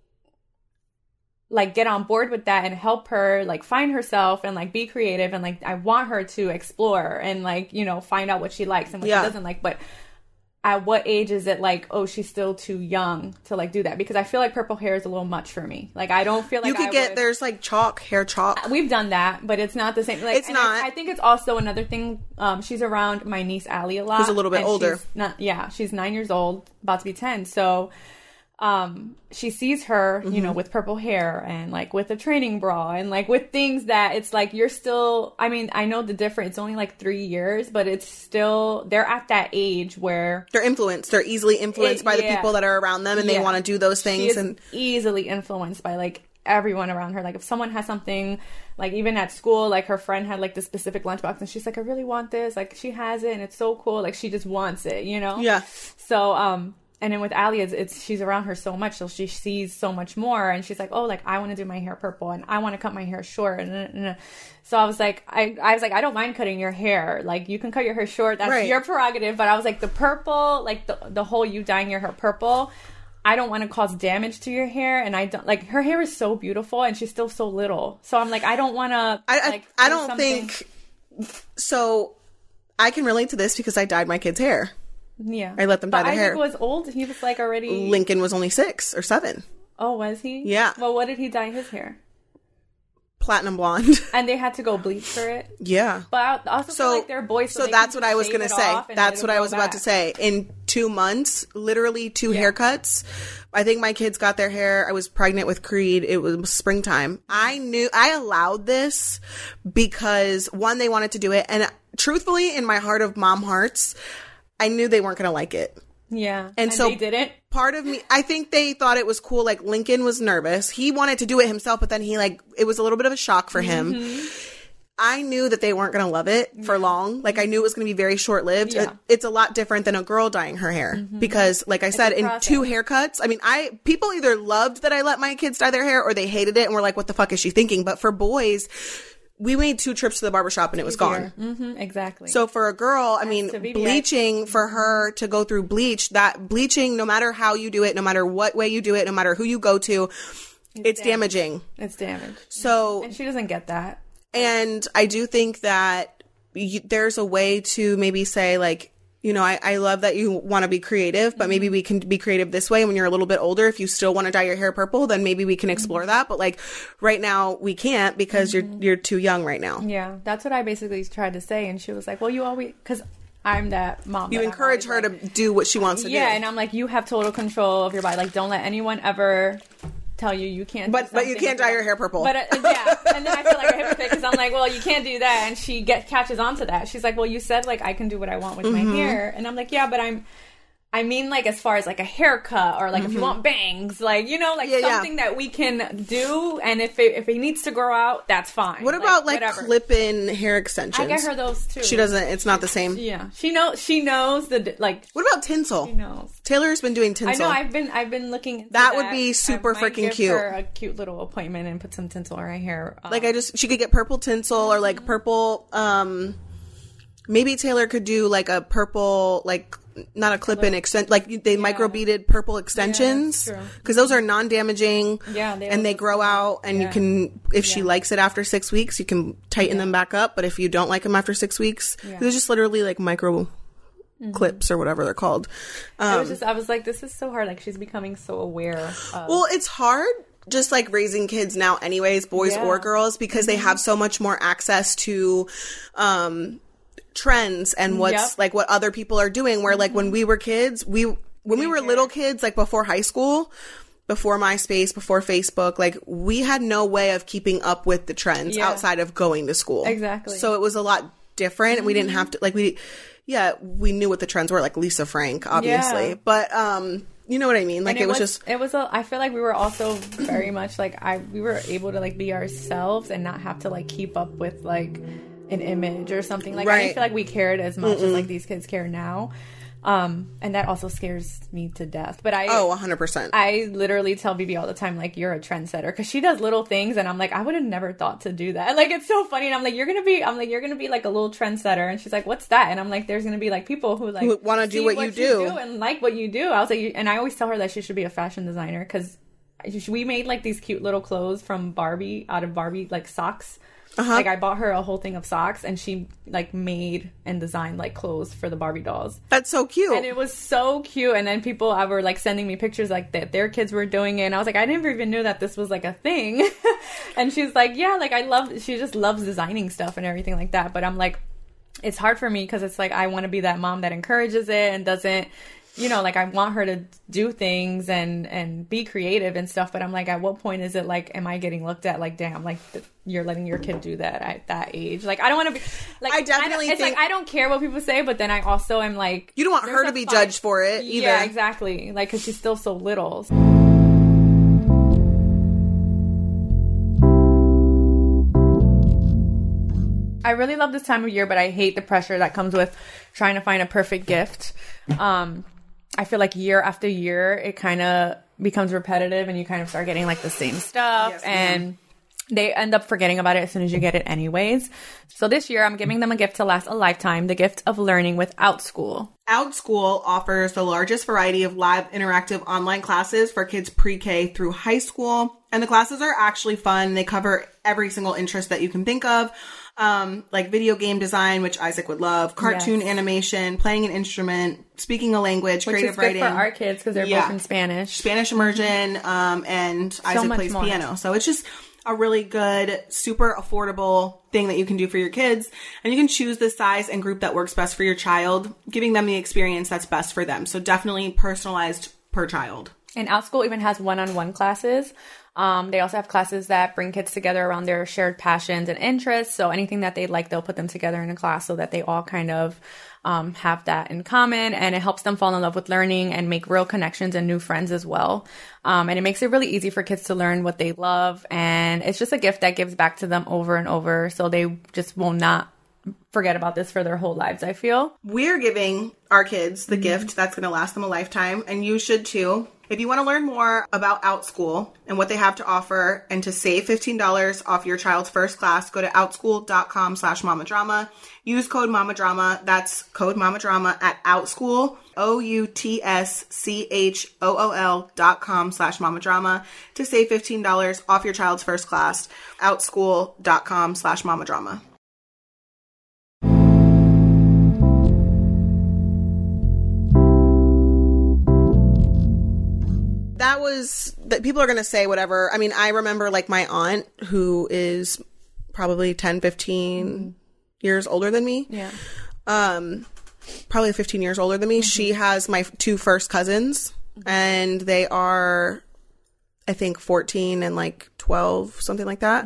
like get on board with that and help her like find herself and like be creative and like I want her to explore and like, find out what she likes and what she doesn't like. But at what age is it like, oh, she's still too young to like do that? Because I feel like purple hair is a little much for me. Like I don't feel like there's like hair chalk. We've done that, but it's not the same. Like it's not. I think it's also another thing. She's around my niece Allie a lot. Who's a little bit older. She's 9 years old, about to be 10. So she sees her, with purple hair and like with a training bra and like with things that it's like you're still, I mean, I know the difference. It's only like 3 years, but it's still, they're at that age where they're influenced. They're easily influenced by the people that are around them and they want to do those things. And easily influenced by like everyone around her. Like if someone has something, like even at school, like her friend had like this specific lunchbox and she's like, I really want this. Like she has it and it's so cool. Like she just wants it, Yeah. So, and then with Allie, she's around her so much, so she sees so much more, and she's like, oh, like I want to do my hair purple, and I want to cut my hair short, and so I was like, I don't mind cutting your hair, like you can cut your hair short, that's your prerogative, but I was like, the purple, like the whole you dyeing your hair purple, I don't want to cause damage to your hair, and I don't like her hair is so beautiful, and she's still so little, so I'm like, I don't want to. I don't think so. I can relate to this because I dyed my kids' hair. Yeah. I let them dye their hair. Isaac was old. He was like already... Lincoln was only 6 or 7. Oh, was he? Yeah. Well, what did he dye his hair? Platinum blonde. And they had to go bleach for it? Yeah. But I also feel like they're boys, so that's what I was going to say. That's what I was about to say. In 2 months, literally 2 haircuts. I think my kids got their hair. I was pregnant with Creed. It was springtime. I allowed this because, one, they wanted to do it. And truthfully, in my heart of mom hearts... I knew they weren't going to like it. Yeah. And so they didn't? Part of me, I think they thought it was cool. Like Lincoln was nervous. He wanted to do it himself, but then it was a little bit of a shock for him. Mm-hmm. I knew that they weren't going to love it for long. Like I knew it was going to be very short lived. Yeah. It's a lot different than a girl dyeing her hair because like I said, in 2 haircuts, I mean, people either loved that I let my kids dye their hair or they hated it and were like, what the fuck is she thinking? But for boys, we made 2 trips to the barbershop and it was gone. Mm-hmm, exactly. So for a girl, I mean, bleaching, for her to go through bleaching, no matter how you do it, no matter what way you do it, no matter who you go to, it's damaging. It's damaged. So, and she doesn't get that. And I do think that there's a way to maybe say like, you know, I love that you want to be creative, but maybe we can be creative this way when you're a little bit older. If you still want to dye your hair purple, then maybe we can explore that. But like right now we can't because you're too young right now. Yeah, that's what I basically tried to say. And she was like, well, you always, because I'm that mom. You encourage her to do what she wants to do. Yeah, and I'm like, you have total control of your body. Like, don't let anyone ever tell you can't. But you can't dye your hair purple. But yeah, and then I feel like a hypocrite because I'm like, well, you can't do that, and she catches on to that. She's like, well, you said like I can do what I want with my hair, and I'm like, yeah, but I mean, like, as far as, like, a haircut or, like, if you want bangs, like, you know, like, something that we can do, and if it needs to grow out, that's fine. What about, like clip-in hair extensions? I get her those, too. She doesn't, it's not the same? Yeah. She knows the, like... What about tinsel? She knows. Taylor's been doing tinsel. I know, I've been looking into that. Would be super freaking cute. Her a cute little appointment and put some tinsel in her hair. She could get purple tinsel or, like, purple, maybe Taylor could do, like, a purple, like... Not a clip-in extent, like they micro-beaded purple extensions, because those are non-damaging, and they grow out, and you can, if she likes it after 6 weeks, you can tighten them back up, but if you don't like them after 6 weeks, they're just literally like micro clips or whatever they're called. I was like, this is so hard, like she's becoming so aware of... Well, it's hard just like raising kids now anyways, boys or girls, because they have so much more access to trends and what's like what other people are doing, where like when we were kids, when we were little kids, like before high school, before MySpace, before Facebook, like we had no way of keeping up with the trends outside of going to school. Exactly. So it was a lot different. We didn't have to like we knew what the trends were, like Lisa Frank obviously, but you know what I mean? Like I feel like we were also very much like we were able to like be ourselves and not have to like keep up with like an image or something. Like I didn't feel like we cared as much as like these kids care now. And that also scares me to death. But 100%. I literally tell Bibi all the time, like, you're a trendsetter, because she does little things, and I'm like, I would have never thought to do that. Like, it's so funny, and I'm like, you're gonna be like a little trendsetter, and she's like, what's that? And I'm like, there's gonna be like people who like want to do what you do and like what you do. I was like, and I always tell her that she should be a fashion designer, because we made like these cute little clothes from Barbie, out of Barbie like socks. Like I bought her a whole thing of socks, and she like made and designed like clothes for the Barbie dolls. That's so cute. And it was so cute. And then people were like sending me pictures like that their kids were doing it, and I was like, I never even knew that this was like a thing. And she's like, yeah, like she just loves designing stuff and everything like that. But I'm like, it's hard for me because it's like I want to be that mom that encourages it and doesn't, you know, like I want her to do things and be creative and stuff, but I'm like, at what point is it like, am I getting looked at like, damn, like you're letting your kid do that at that age? Like, I don't want to be like, I definitely think like I don't care what people say, but then I also am like, you don't want her to be judged for it either. Yeah, exactly. Like, because she's still so little. I really love this time of year, but I hate the pressure that comes with trying to find a perfect gift. I feel like year after year, it kind of becomes repetitive and you kind of start getting like the same stuff and they end up forgetting about it as soon as you get it anyways. So this year, I'm giving them a gift to last a lifetime, the gift of learning with OutSchool. OutSchool offers the largest variety of live interactive online classes for kids pre-K through high school. And the classes are actually fun. They cover every single interest that you can think of. Like video game design, which Isaac would love, cartoon animation, playing an instrument, speaking a language, creative writing. Which is good for our kids because they're both in Spanish. Spanish immersion, and Isaac plays piano. So it's just a really good, super affordable thing that you can do for your kids. And you can choose the size and group that works best for your child, giving them the experience that's best for them. So definitely personalized per child. And OutSchool even has one-on-one classes. They also have classes that bring kids together around their shared passions and interests. So anything that they like, they'll put them together in a class so that they all kind of have that in common. And it helps them fall in love with learning and make real connections and new friends as well. And it makes it really easy for kids to learn what they love. And it's just a gift that gives back to them over and over. So they just will not forget about this for their whole lives, I feel. We're giving our kids the gift that's going to last them a lifetime. And you should too. If you want to learn more about OutSchool and what they have to offer and to save $15 off your child's first class, go to outschool.com/mamadrama. Use code MAMADRAMA. That's code MAMADRAMA at OutSchool, OutSchool.com/mamadrama to save $15 off your child's first class. outschool.com/mamadrama. that people are going to say whatever. I mean, I remember like my aunt who is probably 10, 15 years older than me. Yeah. Probably 15 years older than me. She has my 2 first cousins and they are, I think 14 and like 12, something like that.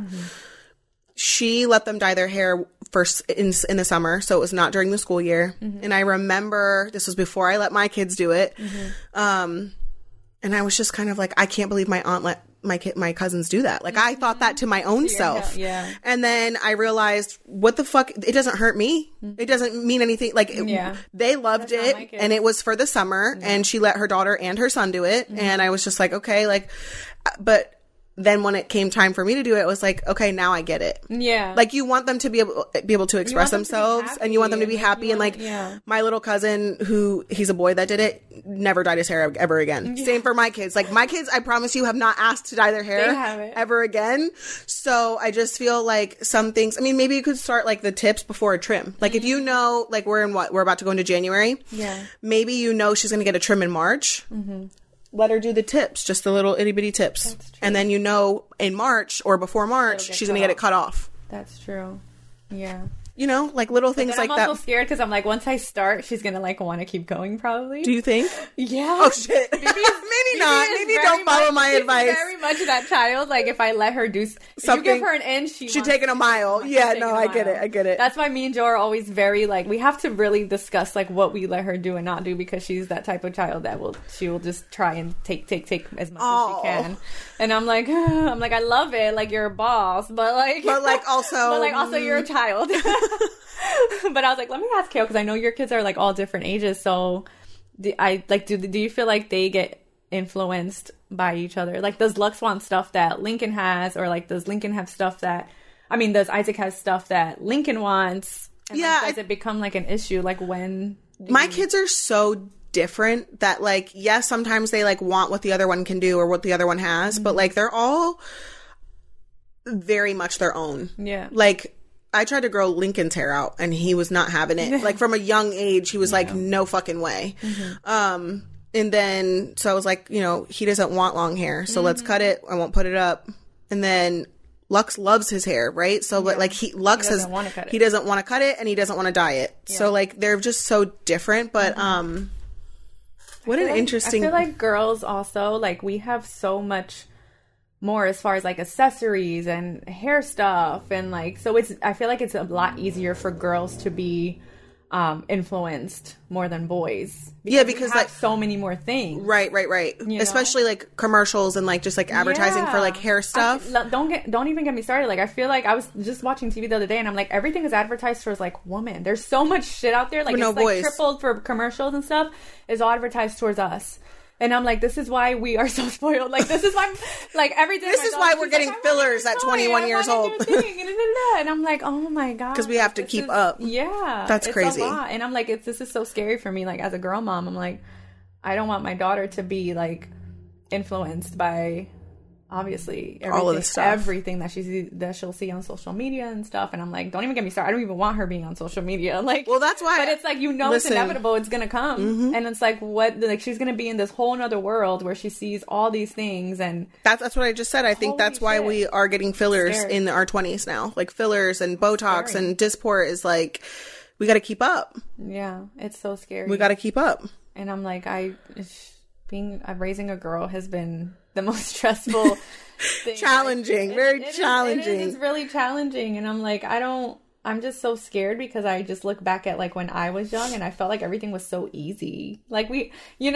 She let them dye their hair first in the summer, so it was not during the school year. And I remember this was before I let my kids do it. And I was just kind of like, I can't believe my aunt let my cousins do that. Like I thought that to my own self. Yeah. And then I realized, what the fuck? It doesn't hurt me. It doesn't mean anything. Like they loved it, and it was for the summer. And she let her daughter and her son do it. And I was just like, okay, like, but then when it came time for me to do it, it was like, okay, now I get it. Yeah. Like you want them to be able to express themselves, and you want them to be happy. And like my little cousin, who he's a boy that did it, never dyed his hair ever again. Same for my kids. Like my kids, I promise you, have not asked to dye their hair ever again. So I just feel like some things, I mean, maybe you could start like the tips before a trim. Like if you know, like we're about to go into January. Yeah. Maybe you know she's going to get a trim in March. Let her do the tips, just the little itty bitty tips. And then you know in March or before March, she's going to get it cut off. That's true. Yeah. You know, like little things like that. I'm also scared because I'm like, once I start, she's going to like want to keep going probably. Do you think? Yeah. Oh shit. Maybe not. Maybe don't follow my advice. Very much that child. Like if I let her do something, you give her an inch, she's taking a mile. Yeah, no, I get it. That's why me and Joe are always very like, we have to really discuss like what we let her do and not do, because she's that type of child that she will just try and take as much as she can. And I'm like, I love it. Like you're a boss, but also you're a child. But I was like, let me ask Kale, because I know your kids are like all different ages. So do you feel like they get influenced by each other? Like, does Lux want stuff that Lincoln has, or like does Lincoln have stuff that, I mean, does Isaac have stuff that Lincoln wants? And does it become like an issue? Like when my kids are so different that like, yes, sometimes they like want what the other one can do or what the other one has, but like they're all very much their own. Yeah. Like I tried to grow Lincoln's hair out and he was not having it. Like from a young age, he was like, no fucking way. And then, so I was like, you know, he doesn't want long hair. So let's cut it. I won't put it up. And then Lux loves his hair, right? So like he doesn't want to cut it and he doesn't want to dye it. Yeah. So like they're just so different. But what an interesting. I feel like girls also, like we have so much more as far as like accessories and hair stuff, and like, so I feel like it's a lot easier for girls to be influenced more than boys. Because like so many more things. Right. Especially like commercials and like just like advertising for like hair stuff. Don't even get me started. Like I feel like I was just watching TV the other day and I'm like, everything is advertised towards like women. There's so much shit out there. Like it's like tripled for commercials and stuff. Is all advertised towards us. And I'm like, this is why we are so spoiled. Like, this is why, like, everything. This is why we're getting fillers at 21 years old. And I'm like, oh my God. Because we have to keep up. Yeah. That's crazy. A lot. And I'm like, this is so scary for me. Like, as a girl mom, I'm like, I don't want my daughter to be, like, influenced by, obviously, all of the stuff. Everything that she'll see on social media and stuff. And I'm like, don't even get me started. I don't even want her being on social media. Like, well, that's why. But it's like, it's inevitable. It's gonna come, and it's like, she's gonna be in this whole other world where she sees all these things, and that's what I just said. I think that's why we are getting fillers in our 20s now, like fillers and Botox and Dysport is like, we got to keep up. Yeah, it's so scary. We got to keep up. And I'm like, raising a girl has been the most stressful thing. Challenging. Very challenging. It's really challenging. And I'm like, I'm just so scared because I just look back at like when I was young and I felt like everything was so easy. Like we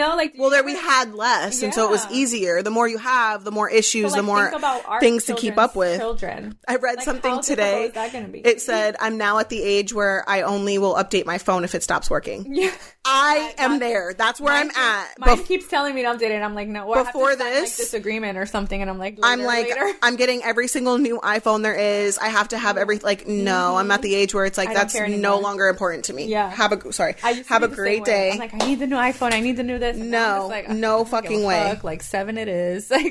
had less. And so it was easier. The more you have, the more issues, the more things to keep up with. I read something today. Is that gonna be? It said, I'm now at the age where I only will update my phone if it stops working. Yeah. I am there. That's where I'm at. Mine keeps telling me to update it. And I'm like, no. Well, before this, sign, like, disagreement or something. And I'm like, later. I'm getting every single new iPhone there is. I have to have no, I'm at the age where it's like, that's no longer important to me. Yeah. Have a great day. I'm like, I need the new iPhone. I need the new this. And no, like, no fucking way. Fuck. Like 7 it is. Like,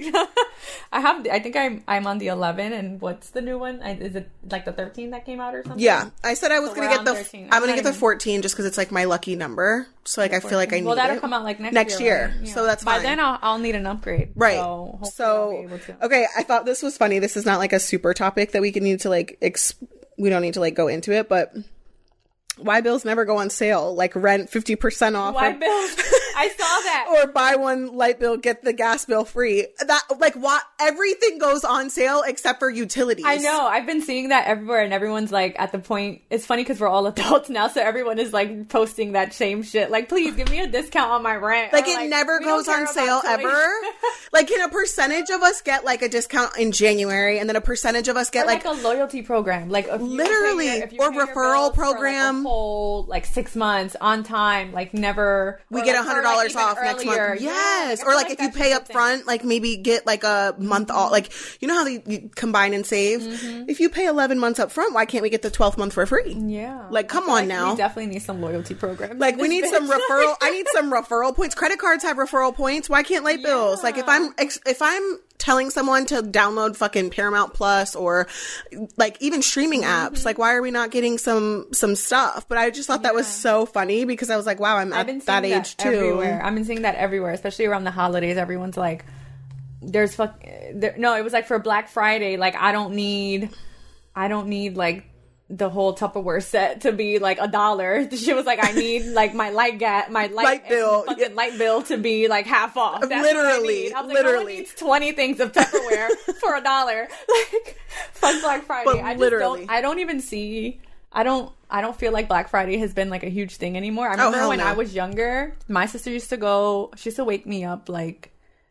I think I'm on the 11, and what's the new one? Is it like the 13 that came out or something? Yeah. I said I was going to get the 13. I'm going to get the 14 just because it's like my lucky number. So like, I feel like I need it. Well, that'll come out like next year. Right? So that's fine. By then I'll need an upgrade. Right. So I'll be able to. Okay, I thought this was funny. This is not like a super topic that we need to like, we don't need to like go into it, but why bills never go on sale? Like rent 50% off. Why bills? I saw that. Or buy one light bill, get the gas bill free. That like what everything goes on sale except for utilities. I know. I've been seeing that everywhere, and everyone's like at the point. It's funny because we're all adults now, so everyone is like posting that same shit. Like, please give me a discount on my rent. Like, it never goes on sale ever. Like, can a percentage of us get like a discount in January, and then a percentage of us get like a loyalty program, like literally, or referral program. Whole like 6 months on time, like never. We get $100 off next month. Yes, or like if you pay up front, like maybe get like a month off. Like, you know how they combine and save. If you pay 11 months up front, why can't we get the 12th month for free? Yeah, like come on now. We definitely need some loyalty programs. Like we need some referral. I need some referral points. Credit cards have referral points. Why can't light bills? Like if I'm telling someone to download fucking Paramount Plus or like even streaming apps, like why are we not getting some stuff? But I just thought that was so funny because I was like, wow, I'm at that age too. Everywhere. I've been seeing that everywhere, especially around the holidays. Everyone's like, it was like for Black Friday, like I don't need like the whole Tupperware set to be like $1. She was like, I need like my light bill to be like half off. That's literally, I was like, no one needs 20 things of Tupperware for $1. Like, fuck Black Friday. But I don't even see. I don't feel like Black Friday has been like a huge thing anymore. I remember when I was younger, my sister used to wake me up like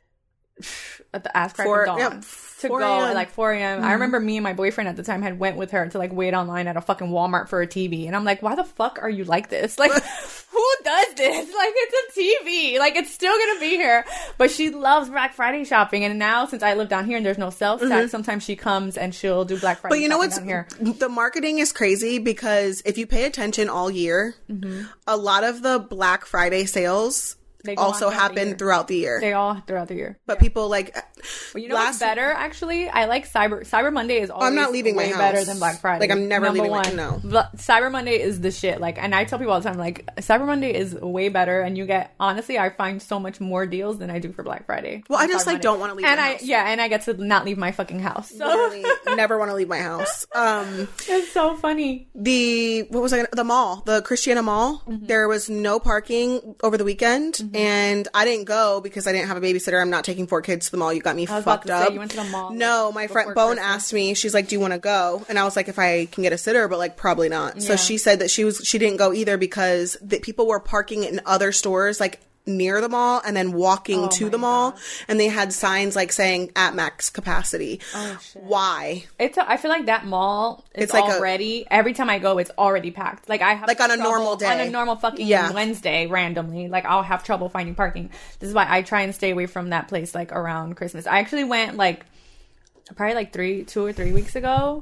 at the ass crack of dawn to go at like 4 a.m. I remember me and my boyfriend at the time had went with her to like wait online at a fucking Walmart for a TV, and I'm like, why the fuck are you like this? Like, who does this? Like, it's a TV. Like, it's still gonna be here. But she loves Black Friday shopping, and now since I live down here and there's no sales tax, sometimes she comes and she'll do Black Friday. But you know what's down here. The marketing is crazy because if you pay attention all year, a lot of the Black Friday sales also happen throughout the year. They all throughout the year. But people like... Well, you know what's better, actually? I like Cyber Monday is always I'm not leaving way my house. Better than Black Friday. Like, I'm never leaving my house. No. Cyber Monday is the shit. Like, and I tell people all the time, like, Cyber Monday is way better, and you get... Honestly, I find so much more deals than I do for Black Friday. Well, I just, like, don't want to leave my house. Yeah, and I get to not leave my fucking house. So. Literally, never want to leave my house. It's so funny. The mall, the Christiana Mall, there was no parking over the weekend, and I didn't go because I didn't have a babysitter. I'm not taking 4 kids to the mall. You got me fucked up. You went to the mall. No, my friend Bone asked me. She's like, "Do you want to go?" And I was like, "If I can get a sitter, but like probably not." Yeah. So she said that she didn't go either because people were parking in other stores like near the mall and then walking to the mall, and they had signs like saying at max capacity. Oh shit! Why? I feel like that mall is like already every time I go, it's already packed. Like I have like on a normal day, on a normal fucking Wednesday, randomly. Like I'll have trouble finding parking. This is why I try and stay away from that place like around Christmas. I actually went like probably like 2 or 3 weeks ago.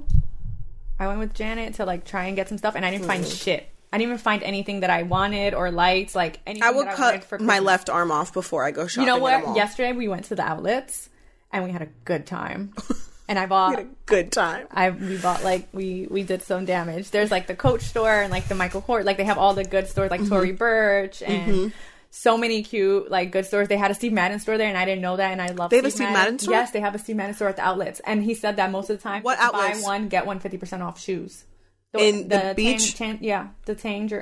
I went with Janet to like try and get some stuff, and I didn't find shit. I didn't even find anything that I wanted or liked, like anything. I will cut my left arm off before I go shopping. You know what? Yesterday we went to the outlets and we had a good time. And I bought... We had a good time. We bought like... We did some damage. There's like the Coach store and like the Michael Kors. Like they have all the good stores like Tory Burch and... So many cute, like, good stores. They had a Steve Madden store there, and I didn't know that, and I love Steve Madden. They have a Steve Madden store? Yes, they have a Steve Madden store at the outlets. And he said that most of the time, what outlets? Buy one, get one 50% off shoes. In the beach? The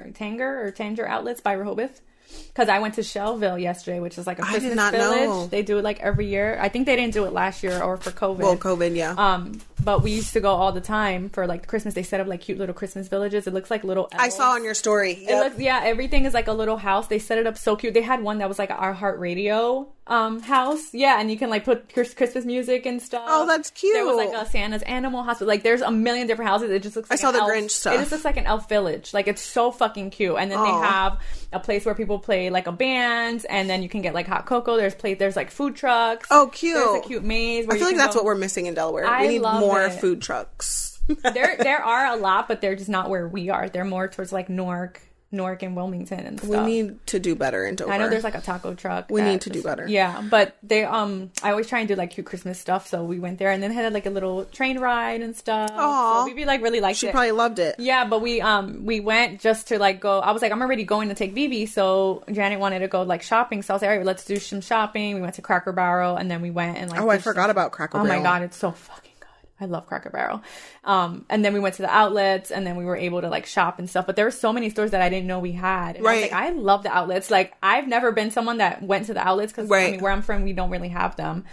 Tanger outlets by Rehoboth. Because I went to Shellville yesterday, which is like a Christmas village. Know. They do it like every year. I think they didn't do it last year or for COVID. Well, COVID, yeah. But we used to go all the time for like Christmas. They set up like cute little Christmas villages. It looks like little elves. I saw on your story. Yep. Everything is like a little house. They set it up so cute. They had one that was like our Heart Radio house. Yeah, and you can like put Christmas music and stuff. Oh, that's cute. There was like a Santa's Animal Hospital. Like there's a million different houses. It just looks like I saw the Grinch stuff. It just looks like an elf village. Like it's so fucking cute. And then they have a place where people play like a band, and then you can get like hot cocoa. There's like food trucks. Oh, cute. There's a cute maze. I feel like that's what we're missing in Delaware. We need more food trucks. There are a lot, but they're just not where we are. They're more towards like Newark and Wilmington and stuff. We need to do better in Dover. I know there's like a taco truck. We need to do better. Yeah, but they I always try and do like cute Christmas stuff, so we went there and then had like a little train ride and stuff. Aww. So we like really liked it. She probably loved it. Yeah, but we went just to like go. I was like, I'm already going to take Vivi, so Janet wanted to go like shopping, so I was like, all right, let's do some shopping. We went to Cracker Barrel and then we went and like I forgot about Cracker Barrel. Oh my god, it's so fucking I love Cracker Barrel. And then we went to the outlets and then we were able to like shop and stuff. But there were so many stores that I didn't know we had. And I was like, I love the outlets. Like, I've never been someone that went to the outlets because I mean, where I'm from, we don't really have them.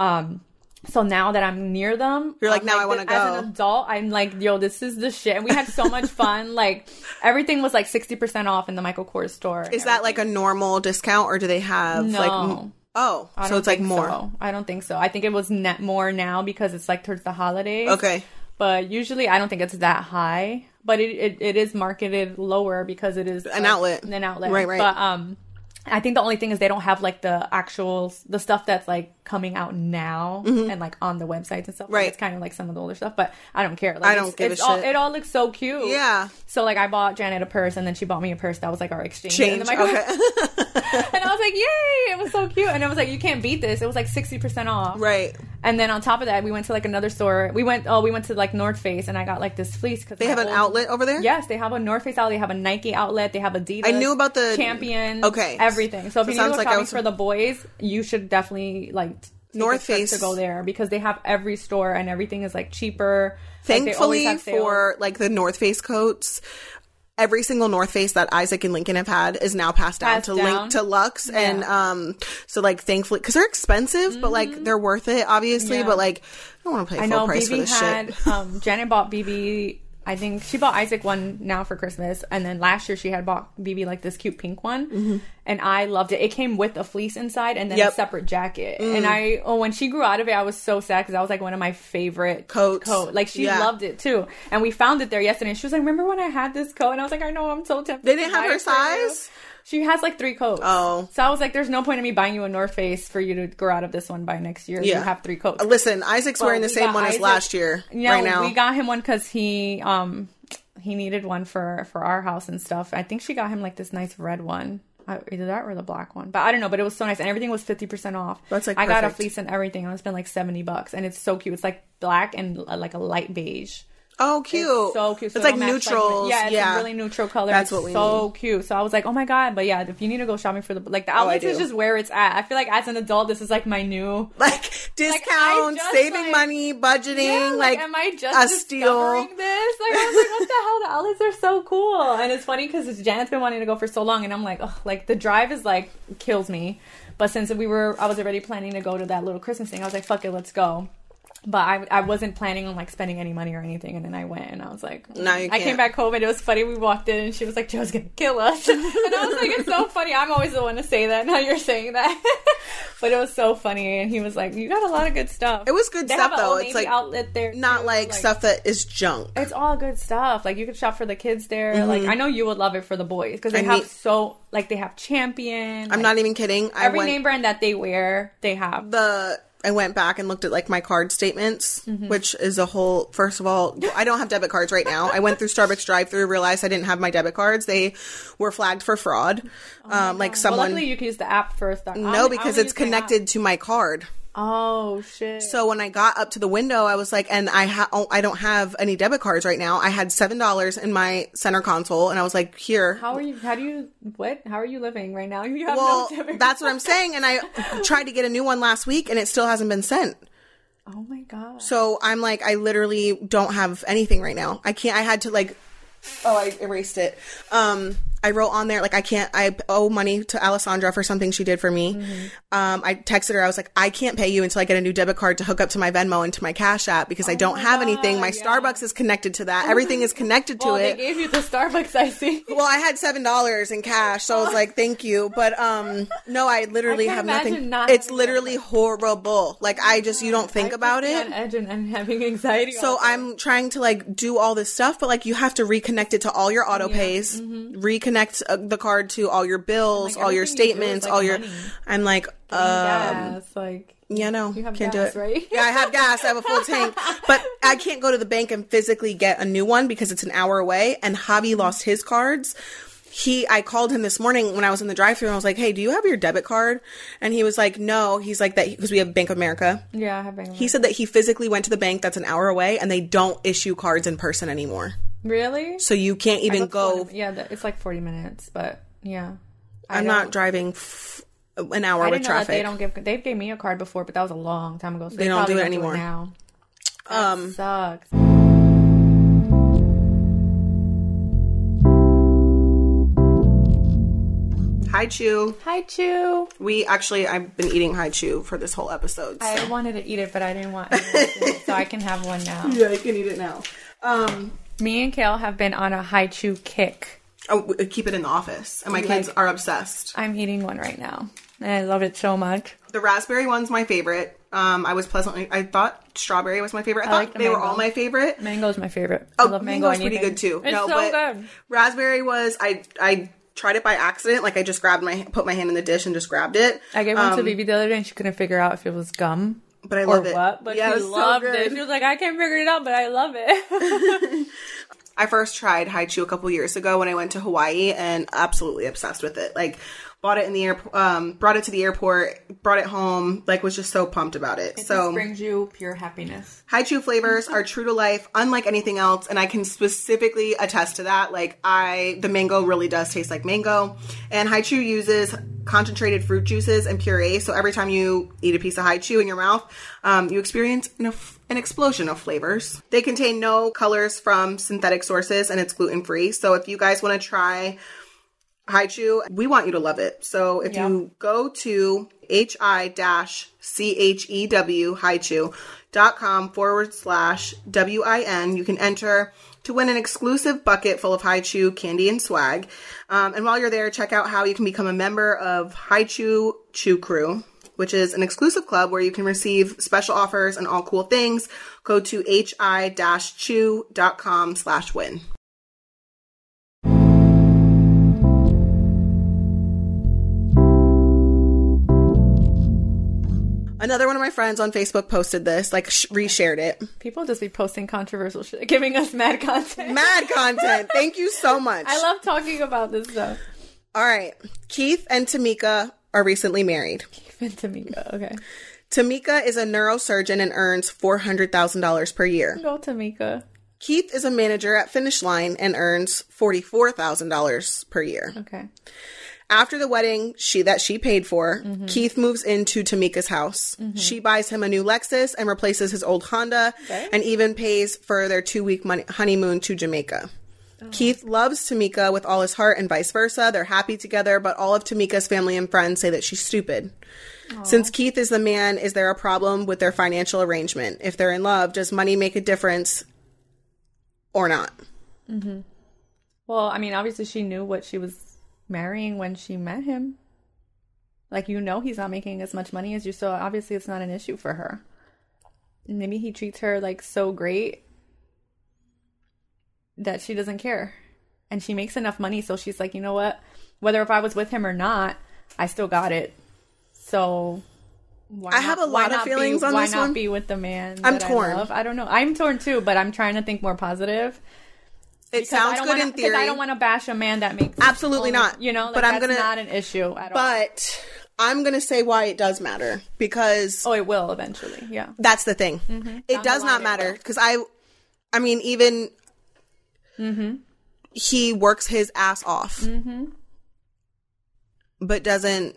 So now that I'm near them, you're like, now I want to go. As an adult, I'm like, yo, this is the shit. And we had so much fun. Like, everything was like 60% off in the Michael Kors store. Is that like a normal discount or do they have like... Oh, so it's like more. So. I don't think so. I think it was more now because it's like towards the holidays. Okay. But usually I don't think it's that high. But it is marketed lower because it is an outlet. An outlet. Right. But I think the only thing is they don't have like the stuff that's like coming out now and like on the websites and stuff. Right. Like, it's kind of like some of the older stuff, but I don't care. Like, I don't give a shit. It all looks so cute. Yeah. So like I bought Janet a purse and then she bought me a purse. That was like our exchange. Okay. And I was like, yay! It was so cute. And I was like, you can't beat this. It was like 60% off. Right. And then on top of that, we went to like another store. We went to like North Face and I got like this fleece because they have an outlet over there. Yes, they have a North Face outlet. They have a Nike outlet. They have Adidas. I knew about the Champion. Okay. Everything. So if you need to go shopping for the boys, you should definitely like North Face to go there because they have every store and everything is like cheaper. Thankfully like, for like the North Face coats, every single North Face that Isaac and Lincoln have had is now passed down to Lux. Yeah. And so like thankfully because they're expensive but like they're worth it obviously but like I don't want to pay full price for this shit. Janet bought BB, I think she bought Isaac one now for Christmas, and then last year she had bought BB like this cute pink one, and I loved it. It came with a fleece inside and then a separate jacket. And when she grew out of it, I was so sad because that was like one of my favorite coats. Like she loved it too, and we found it there yesterday. And she was like, "Remember when I had this coat?" And I was like, "I know, I'm so tempted." They didn't have her size. She has like 3 coats. Oh. So I was like, there's no point in me buying you a North Face for you to grow out of this one by next year. Yeah. You have 3 coats. Listen, Isaac's wearing the same one as last year right now. We got him one because he needed one for our house and stuff. I think she got him like this nice red one. Either that or the black one. But I don't know. But it was so nice. And everything was 50% off. That's like I got a fleece and everything. I spent like $70. And it's so cute. It's like black and like a light beige. Oh, cute. It's so cute. So it's like neutrals. Like, it's a really neutral color. That's what we need. So cute. So I was like, oh my God. But yeah, if you need to go shopping for the outlets is just where it's at. I feel like as an adult, this is like my new discounts, saving money, budgeting, am I just a steal? This? Like I was like, what the hell? The outlets are so cool. And it's funny because Janet's been wanting to go for so long, and I'm like, oh, like the drive is like kills me. But since I was already planning to go to that little Christmas thing, I was like, fuck it, let's go. But I wasn't planning on like spending any money or anything, and then I went and I was like, no, you can't. I came back home and it was funny. We walked in and she was like, Joe's gonna kill us, and I was like, it's so funny. I'm always the one to say that. Now you're saying that, but it was so funny. And he was like, you got a lot of good stuff. It was good stuff though. It's like outlet there, not like stuff that is junk. It's all good stuff. Like you could shop for the kids there. Like I know you would love it for the boys because they have they have Champion. I'm not even kidding. Every name brand that they wear, they have I went back and looked at like my card statements, which is a whole, first of all, I don't have debit cards right now. I went through Starbucks drive-thru, realized I didn't have my debit cards. They were flagged for fraud. Like someone. Well, luckily you can use the app first. No, because it's connected to my card. Oh shit. So when I got up to the window, I was like, and I don't have any debit cards right now. I had $7 in my center console, and I was like, here. How are you living right now? You have no debit cards. That's what I'm saying. And I tried to get a new one last week, and it still hasn't been sent. Oh my God. So I'm like, I literally don't have anything right now. I had to like, I erased it. I wrote on there, like, I owe money to Alessandra for something she did for me. I texted her. I was like, I can't pay you until I get a new debit card to hook up to my Venmo and to my Cash App because I don't have anything. My Starbucks is connected to that. Everything is connected to it. They gave you the Starbucks, I see. Well, I had $7 in cash, so I was like, thank you. But, no, I literally have nothing. It's literally horrible. Like, you don't think about it. On edge and having anxiety. So I'm trying to, like, do all this stuff, but, like, you have to reconnect it to all your auto pays, reconnect connect the card to all your bills, all your statements, all your... Money. I'm like, gas, like... Yeah, no, you have can't gas, do it. Right? Yeah, I have gas. I have a full tank. But I can't go to the bank and physically get a new one because it's an hour away. And Javi lost his cards. I called him this morning when I was in the drive-thru and I was like, hey, do you have your debit card? And he was like, no. He's like, that because we have Bank of America. Yeah, I have Bank of America. He said that he physically went to the bank that's an hour away and they don't issue cards in person anymore. Really? So you can't even go. Yeah, it's like 40 minutes, but yeah. I'm not driving an hour with traffic. They gave me a card before, but that was a long time ago. So they don't do it anymore now. That sucks. Hi Chew. Hi Chew. I've been eating Hi Chew for this whole episode. So. I wanted to eat it, but I didn't want anyone to eat it, so I can have one now. Yeah, you can eat it now. Me and Kale have been on a Hi Chew kick. Oh, keep it in the office. And my kids are obsessed. I'm eating one right now. And I love it so much. The raspberry one's my favorite. I thought strawberry was my favorite. I thought they were all my favorite. Mango's my favorite. I love mango's pretty good too. It's so good. Raspberry was, I tried it by accident. Like I just put my hand in the dish and just grabbed it. I gave one to Vivi the other day and she couldn't figure out if it was gum. But I love it. What? But yeah, she loved it. She was like, I can't figure it out, but I love it. I first tried Hi Chew a couple years ago when I went to Hawaii and absolutely obsessed with it. Like, bought it in the airport, brought it to the airport, brought it home, like, was just so pumped about it. It just brings you pure happiness. Hi Chew flavors are true to life, unlike anything else, and I can specifically attest to that. Like, the mango really does taste like mango, and Hi Chew uses concentrated fruit juices and purees, so every time you eat a piece of Hi Chew in your mouth, you experience an explosion of flavors. They contain no colors from synthetic sources, and it's gluten-free, so if you guys want to try Hi Chew, we want you to love it. So if you go to hichew.com/WIN, you can enter to win an exclusive bucket full of Hi Chew candy and swag. And while you're there, check out how you can become a member of Hi Chew Chew Crew, which is an exclusive club where you can receive special offers and all cool things. Go to hi-chew.com/win. Another one of my friends on Facebook posted this, like, reshared it. People just be posting controversial shit, giving us mad content. Mad content. Thank you so much. I love talking about this stuff. All right. Keith and Tamika are recently married. Keith and Tamika, okay. Tamika is a neurosurgeon and earns $400,000 per year. Go Tamika. Keith is a manager at Finish Line and earns $44,000 per year. Okay. After the wedding that she paid for, Keith moves into Tamika's house. She buys him a new Lexus and replaces his old Honda, and even pays for their 2-week honeymoon to Jamaica. Oh. Keith loves Tamika with all his heart and vice versa. They're happy together, but all of Tamika's family and friends say that she's stupid. Aww. Since Keith is the man, is there a problem with their financial arrangement? If they're in love, does money make a difference or not? Mm-hmm. Well, I mean, obviously she knew what she was marrying when she met him. Like, he's not making as much money as you, so obviously it's not an issue for her. Maybe he treats her like so great that she doesn't care, and she makes enough money, so she's like, you know what, whether if I was with him or not, I still got it. So I have a lot of feelings on this one. Why not be with the man I'm torn. I love? I don't know. I'm torn too, but I'm trying to think more positive. It sounds good in theory. I don't want to bash a man that makes absolutely not. But that's not an issue at all. But I'm gonna say why it does matter, because it will eventually. Yeah, that's the thing. Mm-hmm. It does not matter, because I mean, even he works his ass off, but doesn't.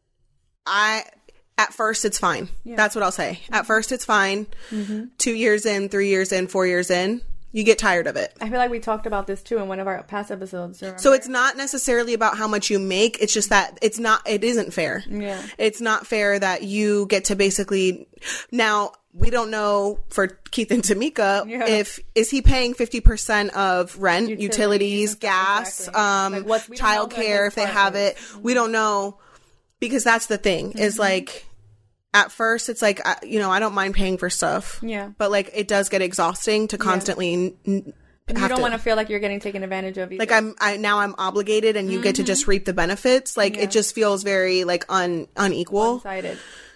At first, it's fine. Yeah. That's what I'll say. At first, it's fine. 2 years in, 3 years in, 4 years in. You get tired of it. I feel like we talked about this too in one of our past episodes. Remember? So it's not necessarily about how much you make. It's just that it isn't fair. Yeah. It's not fair that you get to basically, now we don't know for Keith and Tamika, is he paying 50% of rent, utilities, gas, exactly. Childcare if they have it. We don't know, because that's the thing is like, at first, it's like, I don't mind paying for stuff. Yeah. But, like, it does get exhausting to constantly you don't want to feel like you're getting taken advantage of either. Like now I'm obligated and you get to just reap the benefits. Like it just feels very like unequal. One-sided.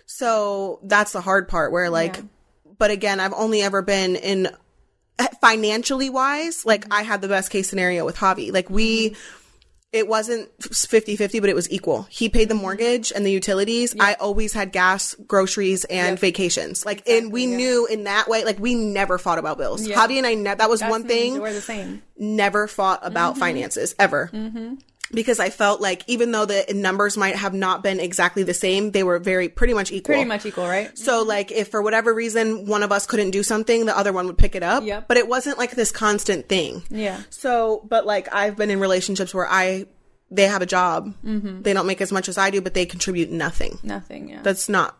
So that's the hard part where like, but again, I've only ever been in financially wise, like I had the best case scenario with Javi. Like it wasn't 50-50, but it was equal. He paid the mortgage and the utilities. I always had gas, groceries, and vacations. Like, and we knew in that way, like we never fought about bills. Javi and I, that was one thing. We're the same. Never fought about finances ever. Because I felt like even though the numbers might have not been exactly the same, they were pretty much equal. Pretty much equal, right? So like if for whatever reason one of us couldn't do something, the other one would pick it up. Yep. But it wasn't like this constant thing. Yeah. So, but like I've been in relationships where they have a job. They don't make as much as I do, but they contribute nothing. Nothing, yeah. It's not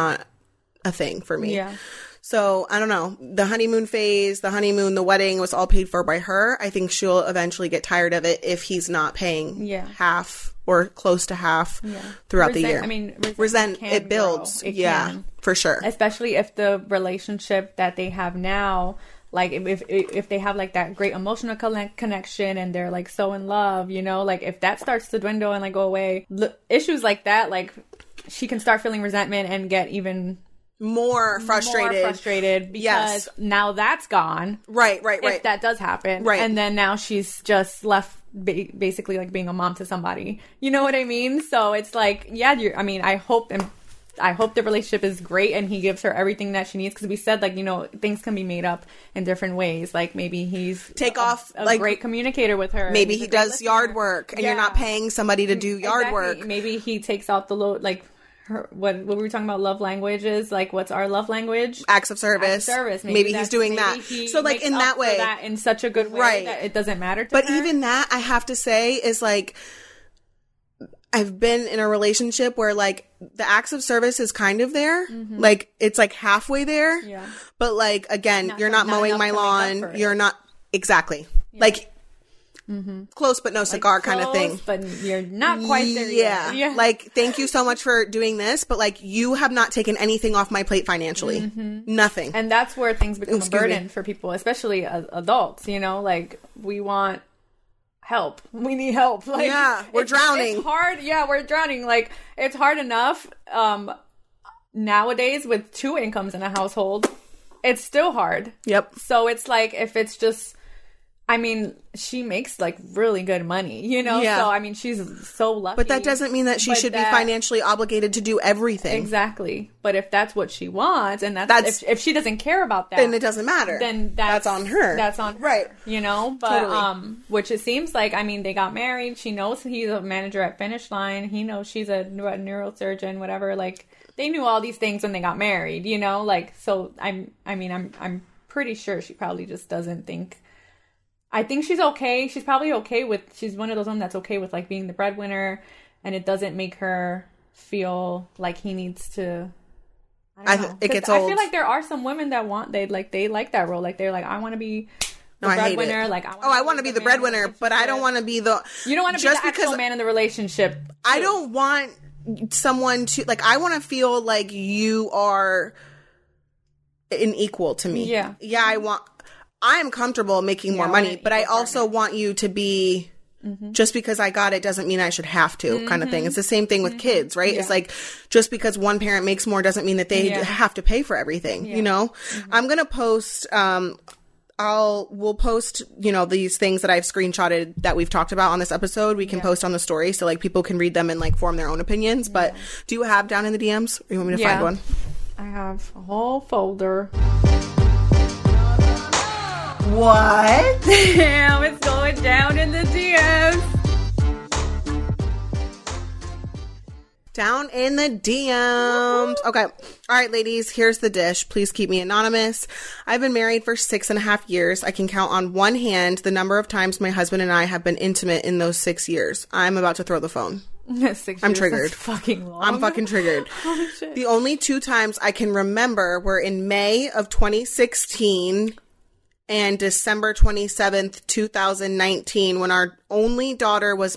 a thing for me. Yeah. So, I don't know. The honeymoon phase, the wedding was all paid for by her. I think she'll eventually get tired of it if he's not paying half or close to half throughout the year. I mean, resent it builds. It can. For sure. Especially if the relationship that they have now, like if they have like that great emotional connection and they're like so in love, you know, like if that starts to dwindle and like go away, issues like that, like she can start feeling resentment and get even more frustrated because now that's gone. Right. If that does happen. Right. And then now she's just left basically like being a mom to somebody. You know what I mean? So it's like, I hope the relationship is great and he gives her everything that she needs, because we said like, you know, things can be made up in different ways. Like maybe he's a great communicator with her. Maybe he does yard work and you're not paying somebody to do yard work. Maybe he takes out the load, like what were we talking about? Love languages. Like what's our love language? Acts of service. Maybe he's doing that. So like in that way, that in such a good way that it doesn't matter to her. But even that, I have to say, is like, I've been in a relationship where like the acts of service is kind of there. Like it's like halfway there. Yeah. But like, again, you're not mowing my lawn. You're not exactly like close, but no cigar kind of thing. But you're not quite there yet. Yeah. Like, thank you so much for doing this. But like, you have not taken anything off my plate financially. Nothing. And that's where things become a burden for people, especially adults, you know, like we want help. We need help. Like, we're drowning. It's hard. Yeah, we're drowning. Like, it's hard enough nowadays with 2 incomes in a household. It's still hard. Yep. So it's like, if it's just, I mean, she makes like really good money, you know? Yeah. So, I mean, she's so lucky. But that doesn't mean that she should be financially obligated to do everything. Exactly. But if that's what she wants, and that's if she doesn't care about that, then it doesn't matter. Then that's on her. That's on her. Right. You know? But, which it seems like, I mean, they got married. She knows he's a manager at Finish Line. He knows she's a neurosurgeon, whatever. Like, they knew all these things when they got married, you know? Like, so I'm pretty sure she probably just doesn't think. I think she's okay. She's probably okay with, she's one of those women that's okay with like being the breadwinner, and it doesn't make her feel like he needs to. I don't know. It gets old. I feel like there are some women that they like that role. Like they're like, I want to be the breadwinner. Like I want to be the breadwinner, but I don't want to be the. You don't want to be the actual man in the relationship. I don't want someone to like. I want to feel like you are an equal to me. Yeah. I'm comfortable making more money, but I also want you to be, just because I got it doesn't mean I should have to kind of thing. It's the same thing with kids, right? Yeah. It's like, just because one parent makes more doesn't mean that they have to pay for everything, you know? I'm going to post, we'll post, you know, these things that I've screenshotted that we've talked about on this episode. We can post on the story so like people can read them and like form their own opinions. But do you have down in the DMs? Or you want me to find one? I have a whole folder. What? Damn, it's going down in the DMs. Down in the DMs. Okay. All right, ladies, here's the dish. Please keep me anonymous. I've been married for 6.5 years. I can count on one hand the number of times my husband and I have been intimate in those 6 years. I'm about to throw the phone. 6 years. I'm triggered. That's fucking long. I'm fucking triggered. Holy shit. The only 2 times I can remember were in May of 2016 and December 27th, 2019, when our only daughter was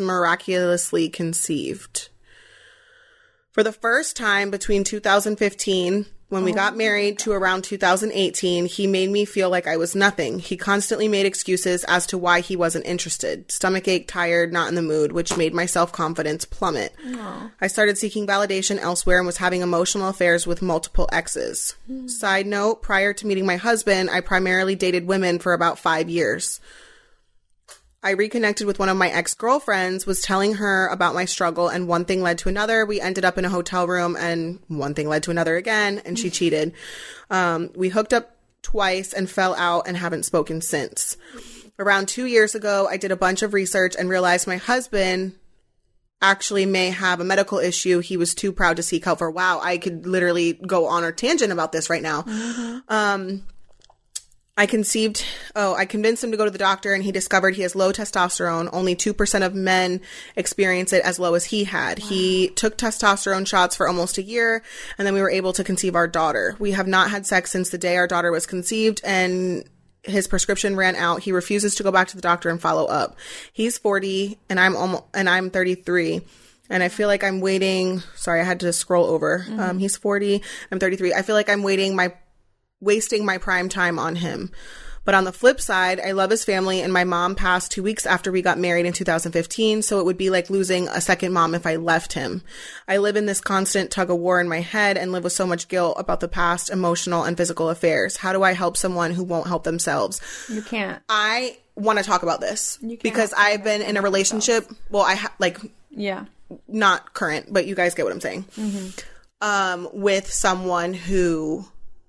miraculously conceived. For the first time between 2015 When we got married to around 2018, he made me feel like I was nothing. He constantly made excuses as to why he wasn't interested. Stomachache, tired, not in the mood, which made my self-confidence plummet. Aww. I started seeking validation elsewhere and was having emotional affairs with multiple exes. Side note, prior to meeting my husband, I primarily dated women for about 5 years. I reconnected with one of my ex-girlfriends, was telling her about my struggle, and one thing led to another. We ended up in a hotel room, and one thing led to another again, and she cheated. We hooked up twice and fell out and haven't spoken since. Around 2 years ago, I did a bunch of research and realized my husband actually may have a medical issue he was too proud to seek help for. Wow, I could literally go on a tangent about this right now. Mm-hmm. I convinced him to go to the doctor, and he discovered he has low testosterone. Only 2% of men experience it as low as he had. Wow. He took testosterone shots for almost a year, and then we were able to conceive our daughter. We have not had sex since the day our daughter was conceived, and his prescription ran out. He refuses to go back to the doctor and follow up. He's 40, and I'm 33. And I feel like I'm waiting. Sorry, I had to scroll over. Mm-hmm. He's 40. I'm 33. I feel like I'm wasting my prime time on him. But on the flip side, I love his family, and my mom passed 2 weeks after we got married in 2015, so it would be like losing a second mom if I left him. I live in this constant tug of war in my head and live with so much guilt about the past emotional and physical affairs. How do I help someone who won't help themselves? You can't. I want to talk about this because I've been in a relationship. Well, not current, but you guys get what I'm saying. Mm-hmm. With someone who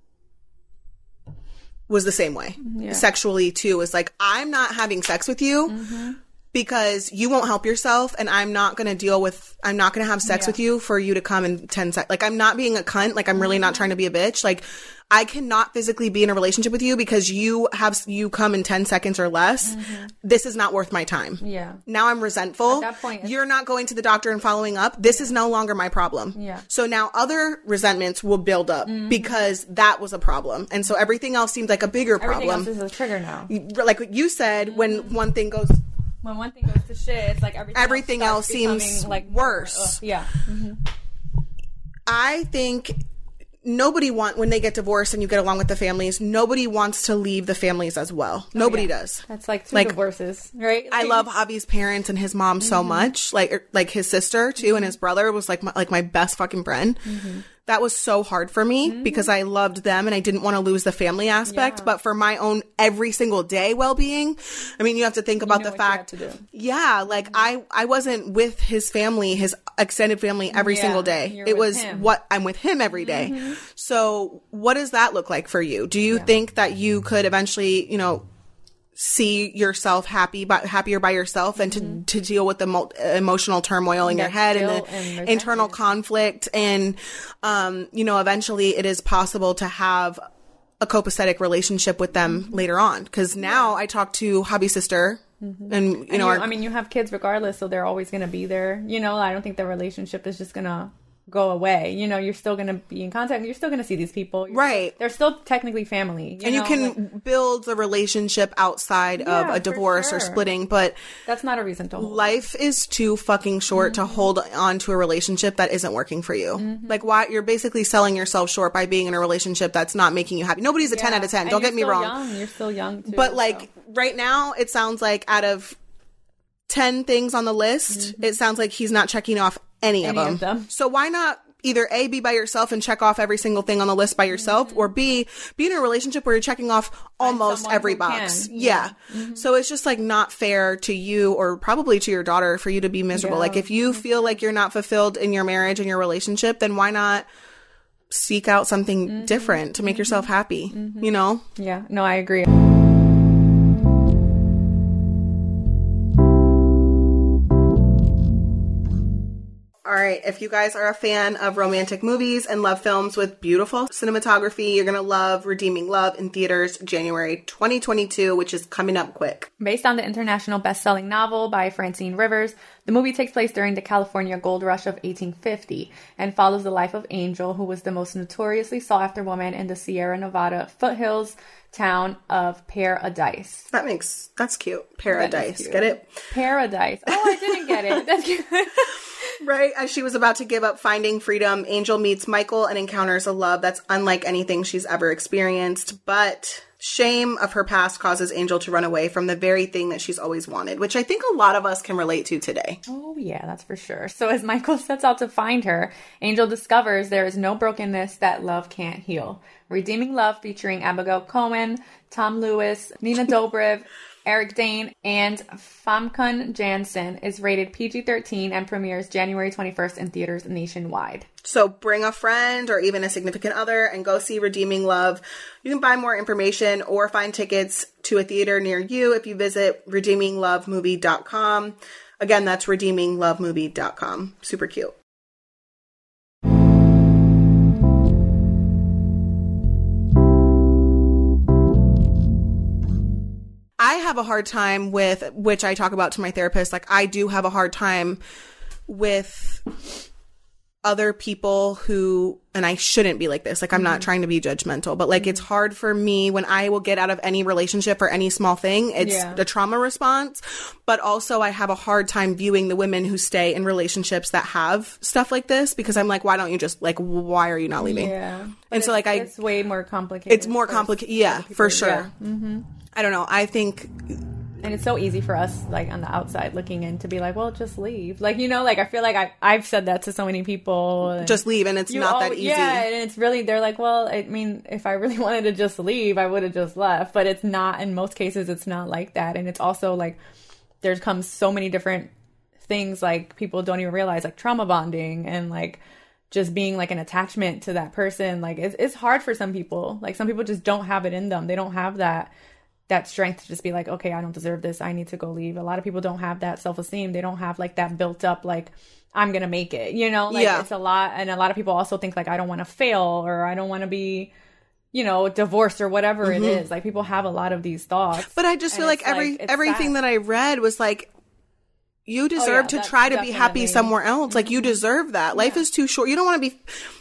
was the same way. Yeah. Sexually, too. It's like, I'm not having sex with you because you won't help yourself, and I'm not going to have sex with you for you to come in 10 seconds. Like, I'm not being a cunt. Like, I'm really not trying to be a bitch. Like, I cannot physically be in a relationship with you because you come in 10 seconds or less. Mm-hmm. This is not worth my time. Yeah. Now I'm resentful. At that point, you're not going to the doctor and following up. This is no longer my problem. Yeah. So now other resentments will build up because that was a problem. And so everything else seems like a bigger problem. Everything else is a trigger now. Like what you said, when one thing goes to shit, it's like everything else seems like worse. Yeah. Mm-hmm. I think when they get divorced and you get along with the families, nobody wants to leave the families as well. Nobody does. That's like two divorces, right? I love Javi's parents and his mom so much. Like his sister too, and his brother was like my best fucking friend. Mm-hmm. That was so hard for me because I loved them and I didn't want to lose the family aspect. Yeah. But for my own every single day well-being, I mean, you have to think about the fact. Yeah, like I wasn't with his family, his extended family every single day. It was I'm with him every day. Mm-hmm. So what does that look like for you? Do you think that you could eventually, see yourself happier by yourself and to deal with the emotional turmoil in your head and the internal conflict, and eventually it is possible to have a copacetic relationship with them later on, because now I talk to Javi's sister and you have kids regardless, so they're always going to be there. I don't think the relationship is just going to go away. You're still going to be in contact. You're still going to see these people. They're still technically family. You can build a relationship outside of a divorce or splitting, but that's not a reason to hold. Life is too fucking short to hold on to a relationship that isn't working for you. Mm-hmm. Like, why? You're basically selling yourself short by being in a relationship that's not making you happy. Nobody's a 10 out of 10. Don't get me wrong. You're still young too. But right now, it sounds like out of 10 things on the list, it sounds like he's not checking off any of them. So why not either A, be by yourself and check off every single thing on the list by yourself, or B, be in a relationship where you're checking off almost every box. Yeah. Mm-hmm. So it's just not fair to you, or probably to your daughter, for you to be miserable. Like, if you feel like you're not fulfilled in your marriage and your relationship, then why not seek out something different to make yourself happy? Yeah. No, I agree. All right, if you guys are a fan of romantic movies and love films with beautiful cinematography, you're going to love Redeeming Love in theaters January 2022, which is coming up quick. Based on the international best-selling novel by Francine Rivers, the movie takes place during the California gold rush of 1850 and follows the life of Angel, who was the most notoriously sought-after woman in the Sierra Nevada foothills town of Paradise. That's cute. Paradise. Cute. Get it? Paradise. Oh, I didn't get it. That's cute. Right as she was about to give up finding freedom, Angel meets Michael and encounters a love that's unlike anything she's ever experienced. But shame of her past causes Angel to run away from the very thing that she's always wanted, which I think a lot of us can relate to today. Oh, yeah, that's for sure. So as Michael sets out to find her, Angel discovers there is no brokenness that love can't heal. Redeeming Love, featuring Abigail Cohen, Tom Lewis, Nina Dobrev, Eric Dane, and Famke Janssen, is rated PG-13 and premieres January 21st in theaters nationwide. So bring a friend or even a significant other and go see Redeeming Love. You can find more information or find tickets to a theater near you if you visit redeeminglovemovie.com. Again, that's redeeminglovemovie.com. Super cute. I have a hard time with, which I talk about to my therapist, like I do have a hard time with other people who, and I shouldn't be like this, like I'm not trying to be judgmental, but like it's hard for me when I will get out of any relationship or any small thing, it's a trauma response, but also I have a hard time viewing the women who stay in relationships that have stuff like this, because I'm like, why don't you just, like, why are you not leaving? Yeah. And so like it's way more complicated. It's more complicated. Yeah, for sure. Yeah. Mm-hmm. I don't know. I think... And it's so easy for us, like, on the outside looking in to be like, well, just leave. Like, you know, like, I feel like I've said that to so many people. Just leave, and it's not that easy. Yeah, and it's really, they're like, well, I mean, if I really wanted to just leave, I would have just left. But it's not, in most cases, it's not like that. And it's also, like, there comes so many different things, like, people don't even realize, like, trauma bonding and, like, just being, like, an attachment to that person. Like, it's hard for some people. Like, some people just don't have it in them. They don't have that strength to just be like, okay, I don't deserve this, I need to go leave. A lot of people don't have that self-esteem. They don't have, like, that built up, like, I'm gonna make it, you know? Like, it's a lot. And a lot of people also think, like, I don't want to fail, or I don't want to be, you know, divorced, or whatever it is. Like, people have a lot of these thoughts. But I just feel like everything that I read was like, you deserve to try to be happy somewhere else. Like, you deserve that. Life is too short. You don't want to be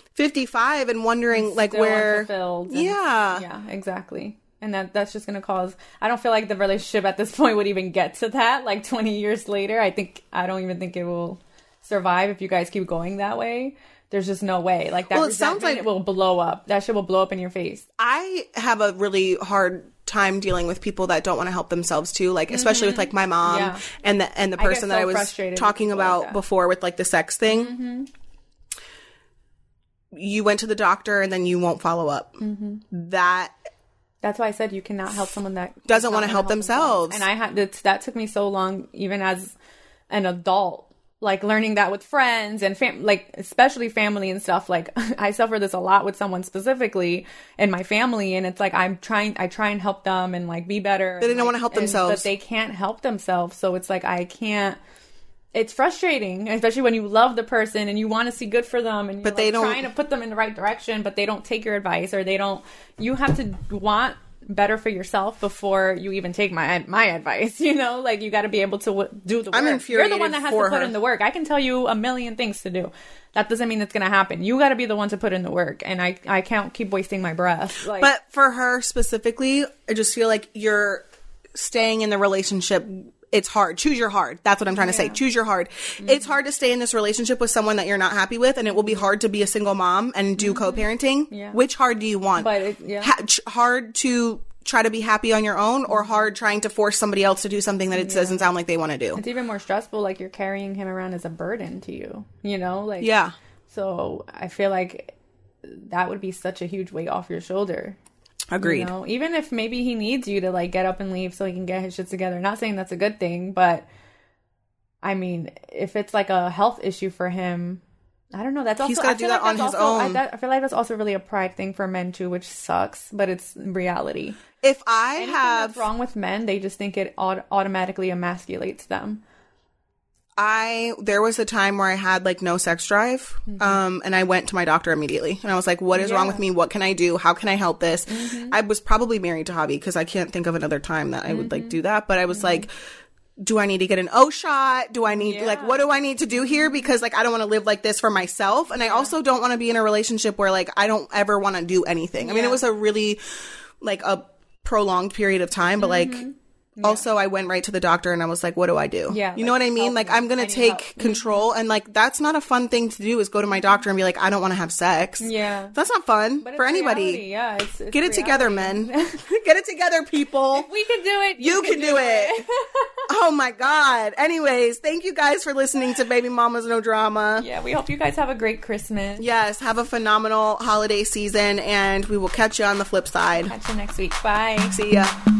55 and wondering, like, where... Yeah, exactly. And that's just going to cause... I don't feel like the relationship at this point would even get to that, like, 20 years later. I don't even think it will survive if you guys keep going that way. There's just no way. Like, that sounds like it will blow up. That shit will blow up in your face. I have a really hard time dealing with people that don't want to help themselves too, like, especially with, like, my mom and the person that I was talking about before with, like, the sex thing. You went to the doctor and then you won't follow up. That's why I said you cannot help someone that doesn't want to help themselves. And that took me so long, even as an adult, like, learning that with friends and like, especially family and stuff. Like, I suffer this a lot with someone specifically in my family, and it's like I try and help them and, like, be better. They don't want to help themselves, but they can't help themselves. So it's like, I can't. It's frustrating, especially when you love the person and you want to see good for them, and you're, but they don't, trying to put them in the right direction, but they don't take your advice, or they don't. You have to want better for yourself before you even take my advice. You know, like, you got to be able to do the work. I'm infuriated. You're the one that has to put in the work. I can tell you a million things to do. That doesn't mean it's going to happen. You got to be the one to put in the work, and I can't keep wasting my breath. Like, but for her specifically, I just feel like you're staying in the relationship. It's hard. Choose your hard. That's what I'm trying to say. Choose your hard. It's hard to stay in this relationship with someone that you're not happy with, and it will be hard to be a single mom and do co-parenting. Yeah. Which hard do you want? But hard to try to be happy on your own, or hard trying to force somebody else to do something that it doesn't sound like they want to do? It's even more stressful. Like, you're carrying him around as a burden to you, you know? Like, so I feel like that would be such a huge weight off your shoulder. Agreed. You know? Even if maybe he needs you to, like, get up and leave so he can get his shit together. Not saying that's a good thing, but I mean, if it's like a health issue for him, I don't know. That's also, he's got to do that on his own. I feel like that's also really a pride thing for men too, which sucks, but it's reality. If anything that's wrong with men, they just think it automatically emasculates them. There was a time where I had, like, no sex drive, and I went to my doctor immediately, and I was like, what is wrong with me? What can I do? How can I help this? I was probably married to Javi, because I can't think of another time that I would, like, do that, but I was like, do I need to get an O shot? Do I need, like, what do I need to do here? Because, like, I don't want to live like this for myself, and I also don't want to be in a relationship where, like, I don't ever want to do anything. I mean, it was a really, like, a prolonged period of time, but, like, Also, I went right to the doctor and I was like, what do I do? Yeah. You know what I mean? Like, I'm going to take control. And like, that's not a fun thing to do, is go to my doctor and be like, I don't want to have sex. Yeah. That's not fun for anybody. Reality. Yeah. It's Get it together, men. Get it together, people. If we can do it. You can do it. Oh my God. Anyways, thank you guys for listening to Baby Mamas No Drama. Yeah. We hope you guys have a great Christmas. Yes. Have a phenomenal holiday season, and we will catch you on the flip side. Catch you next week. Bye. See ya.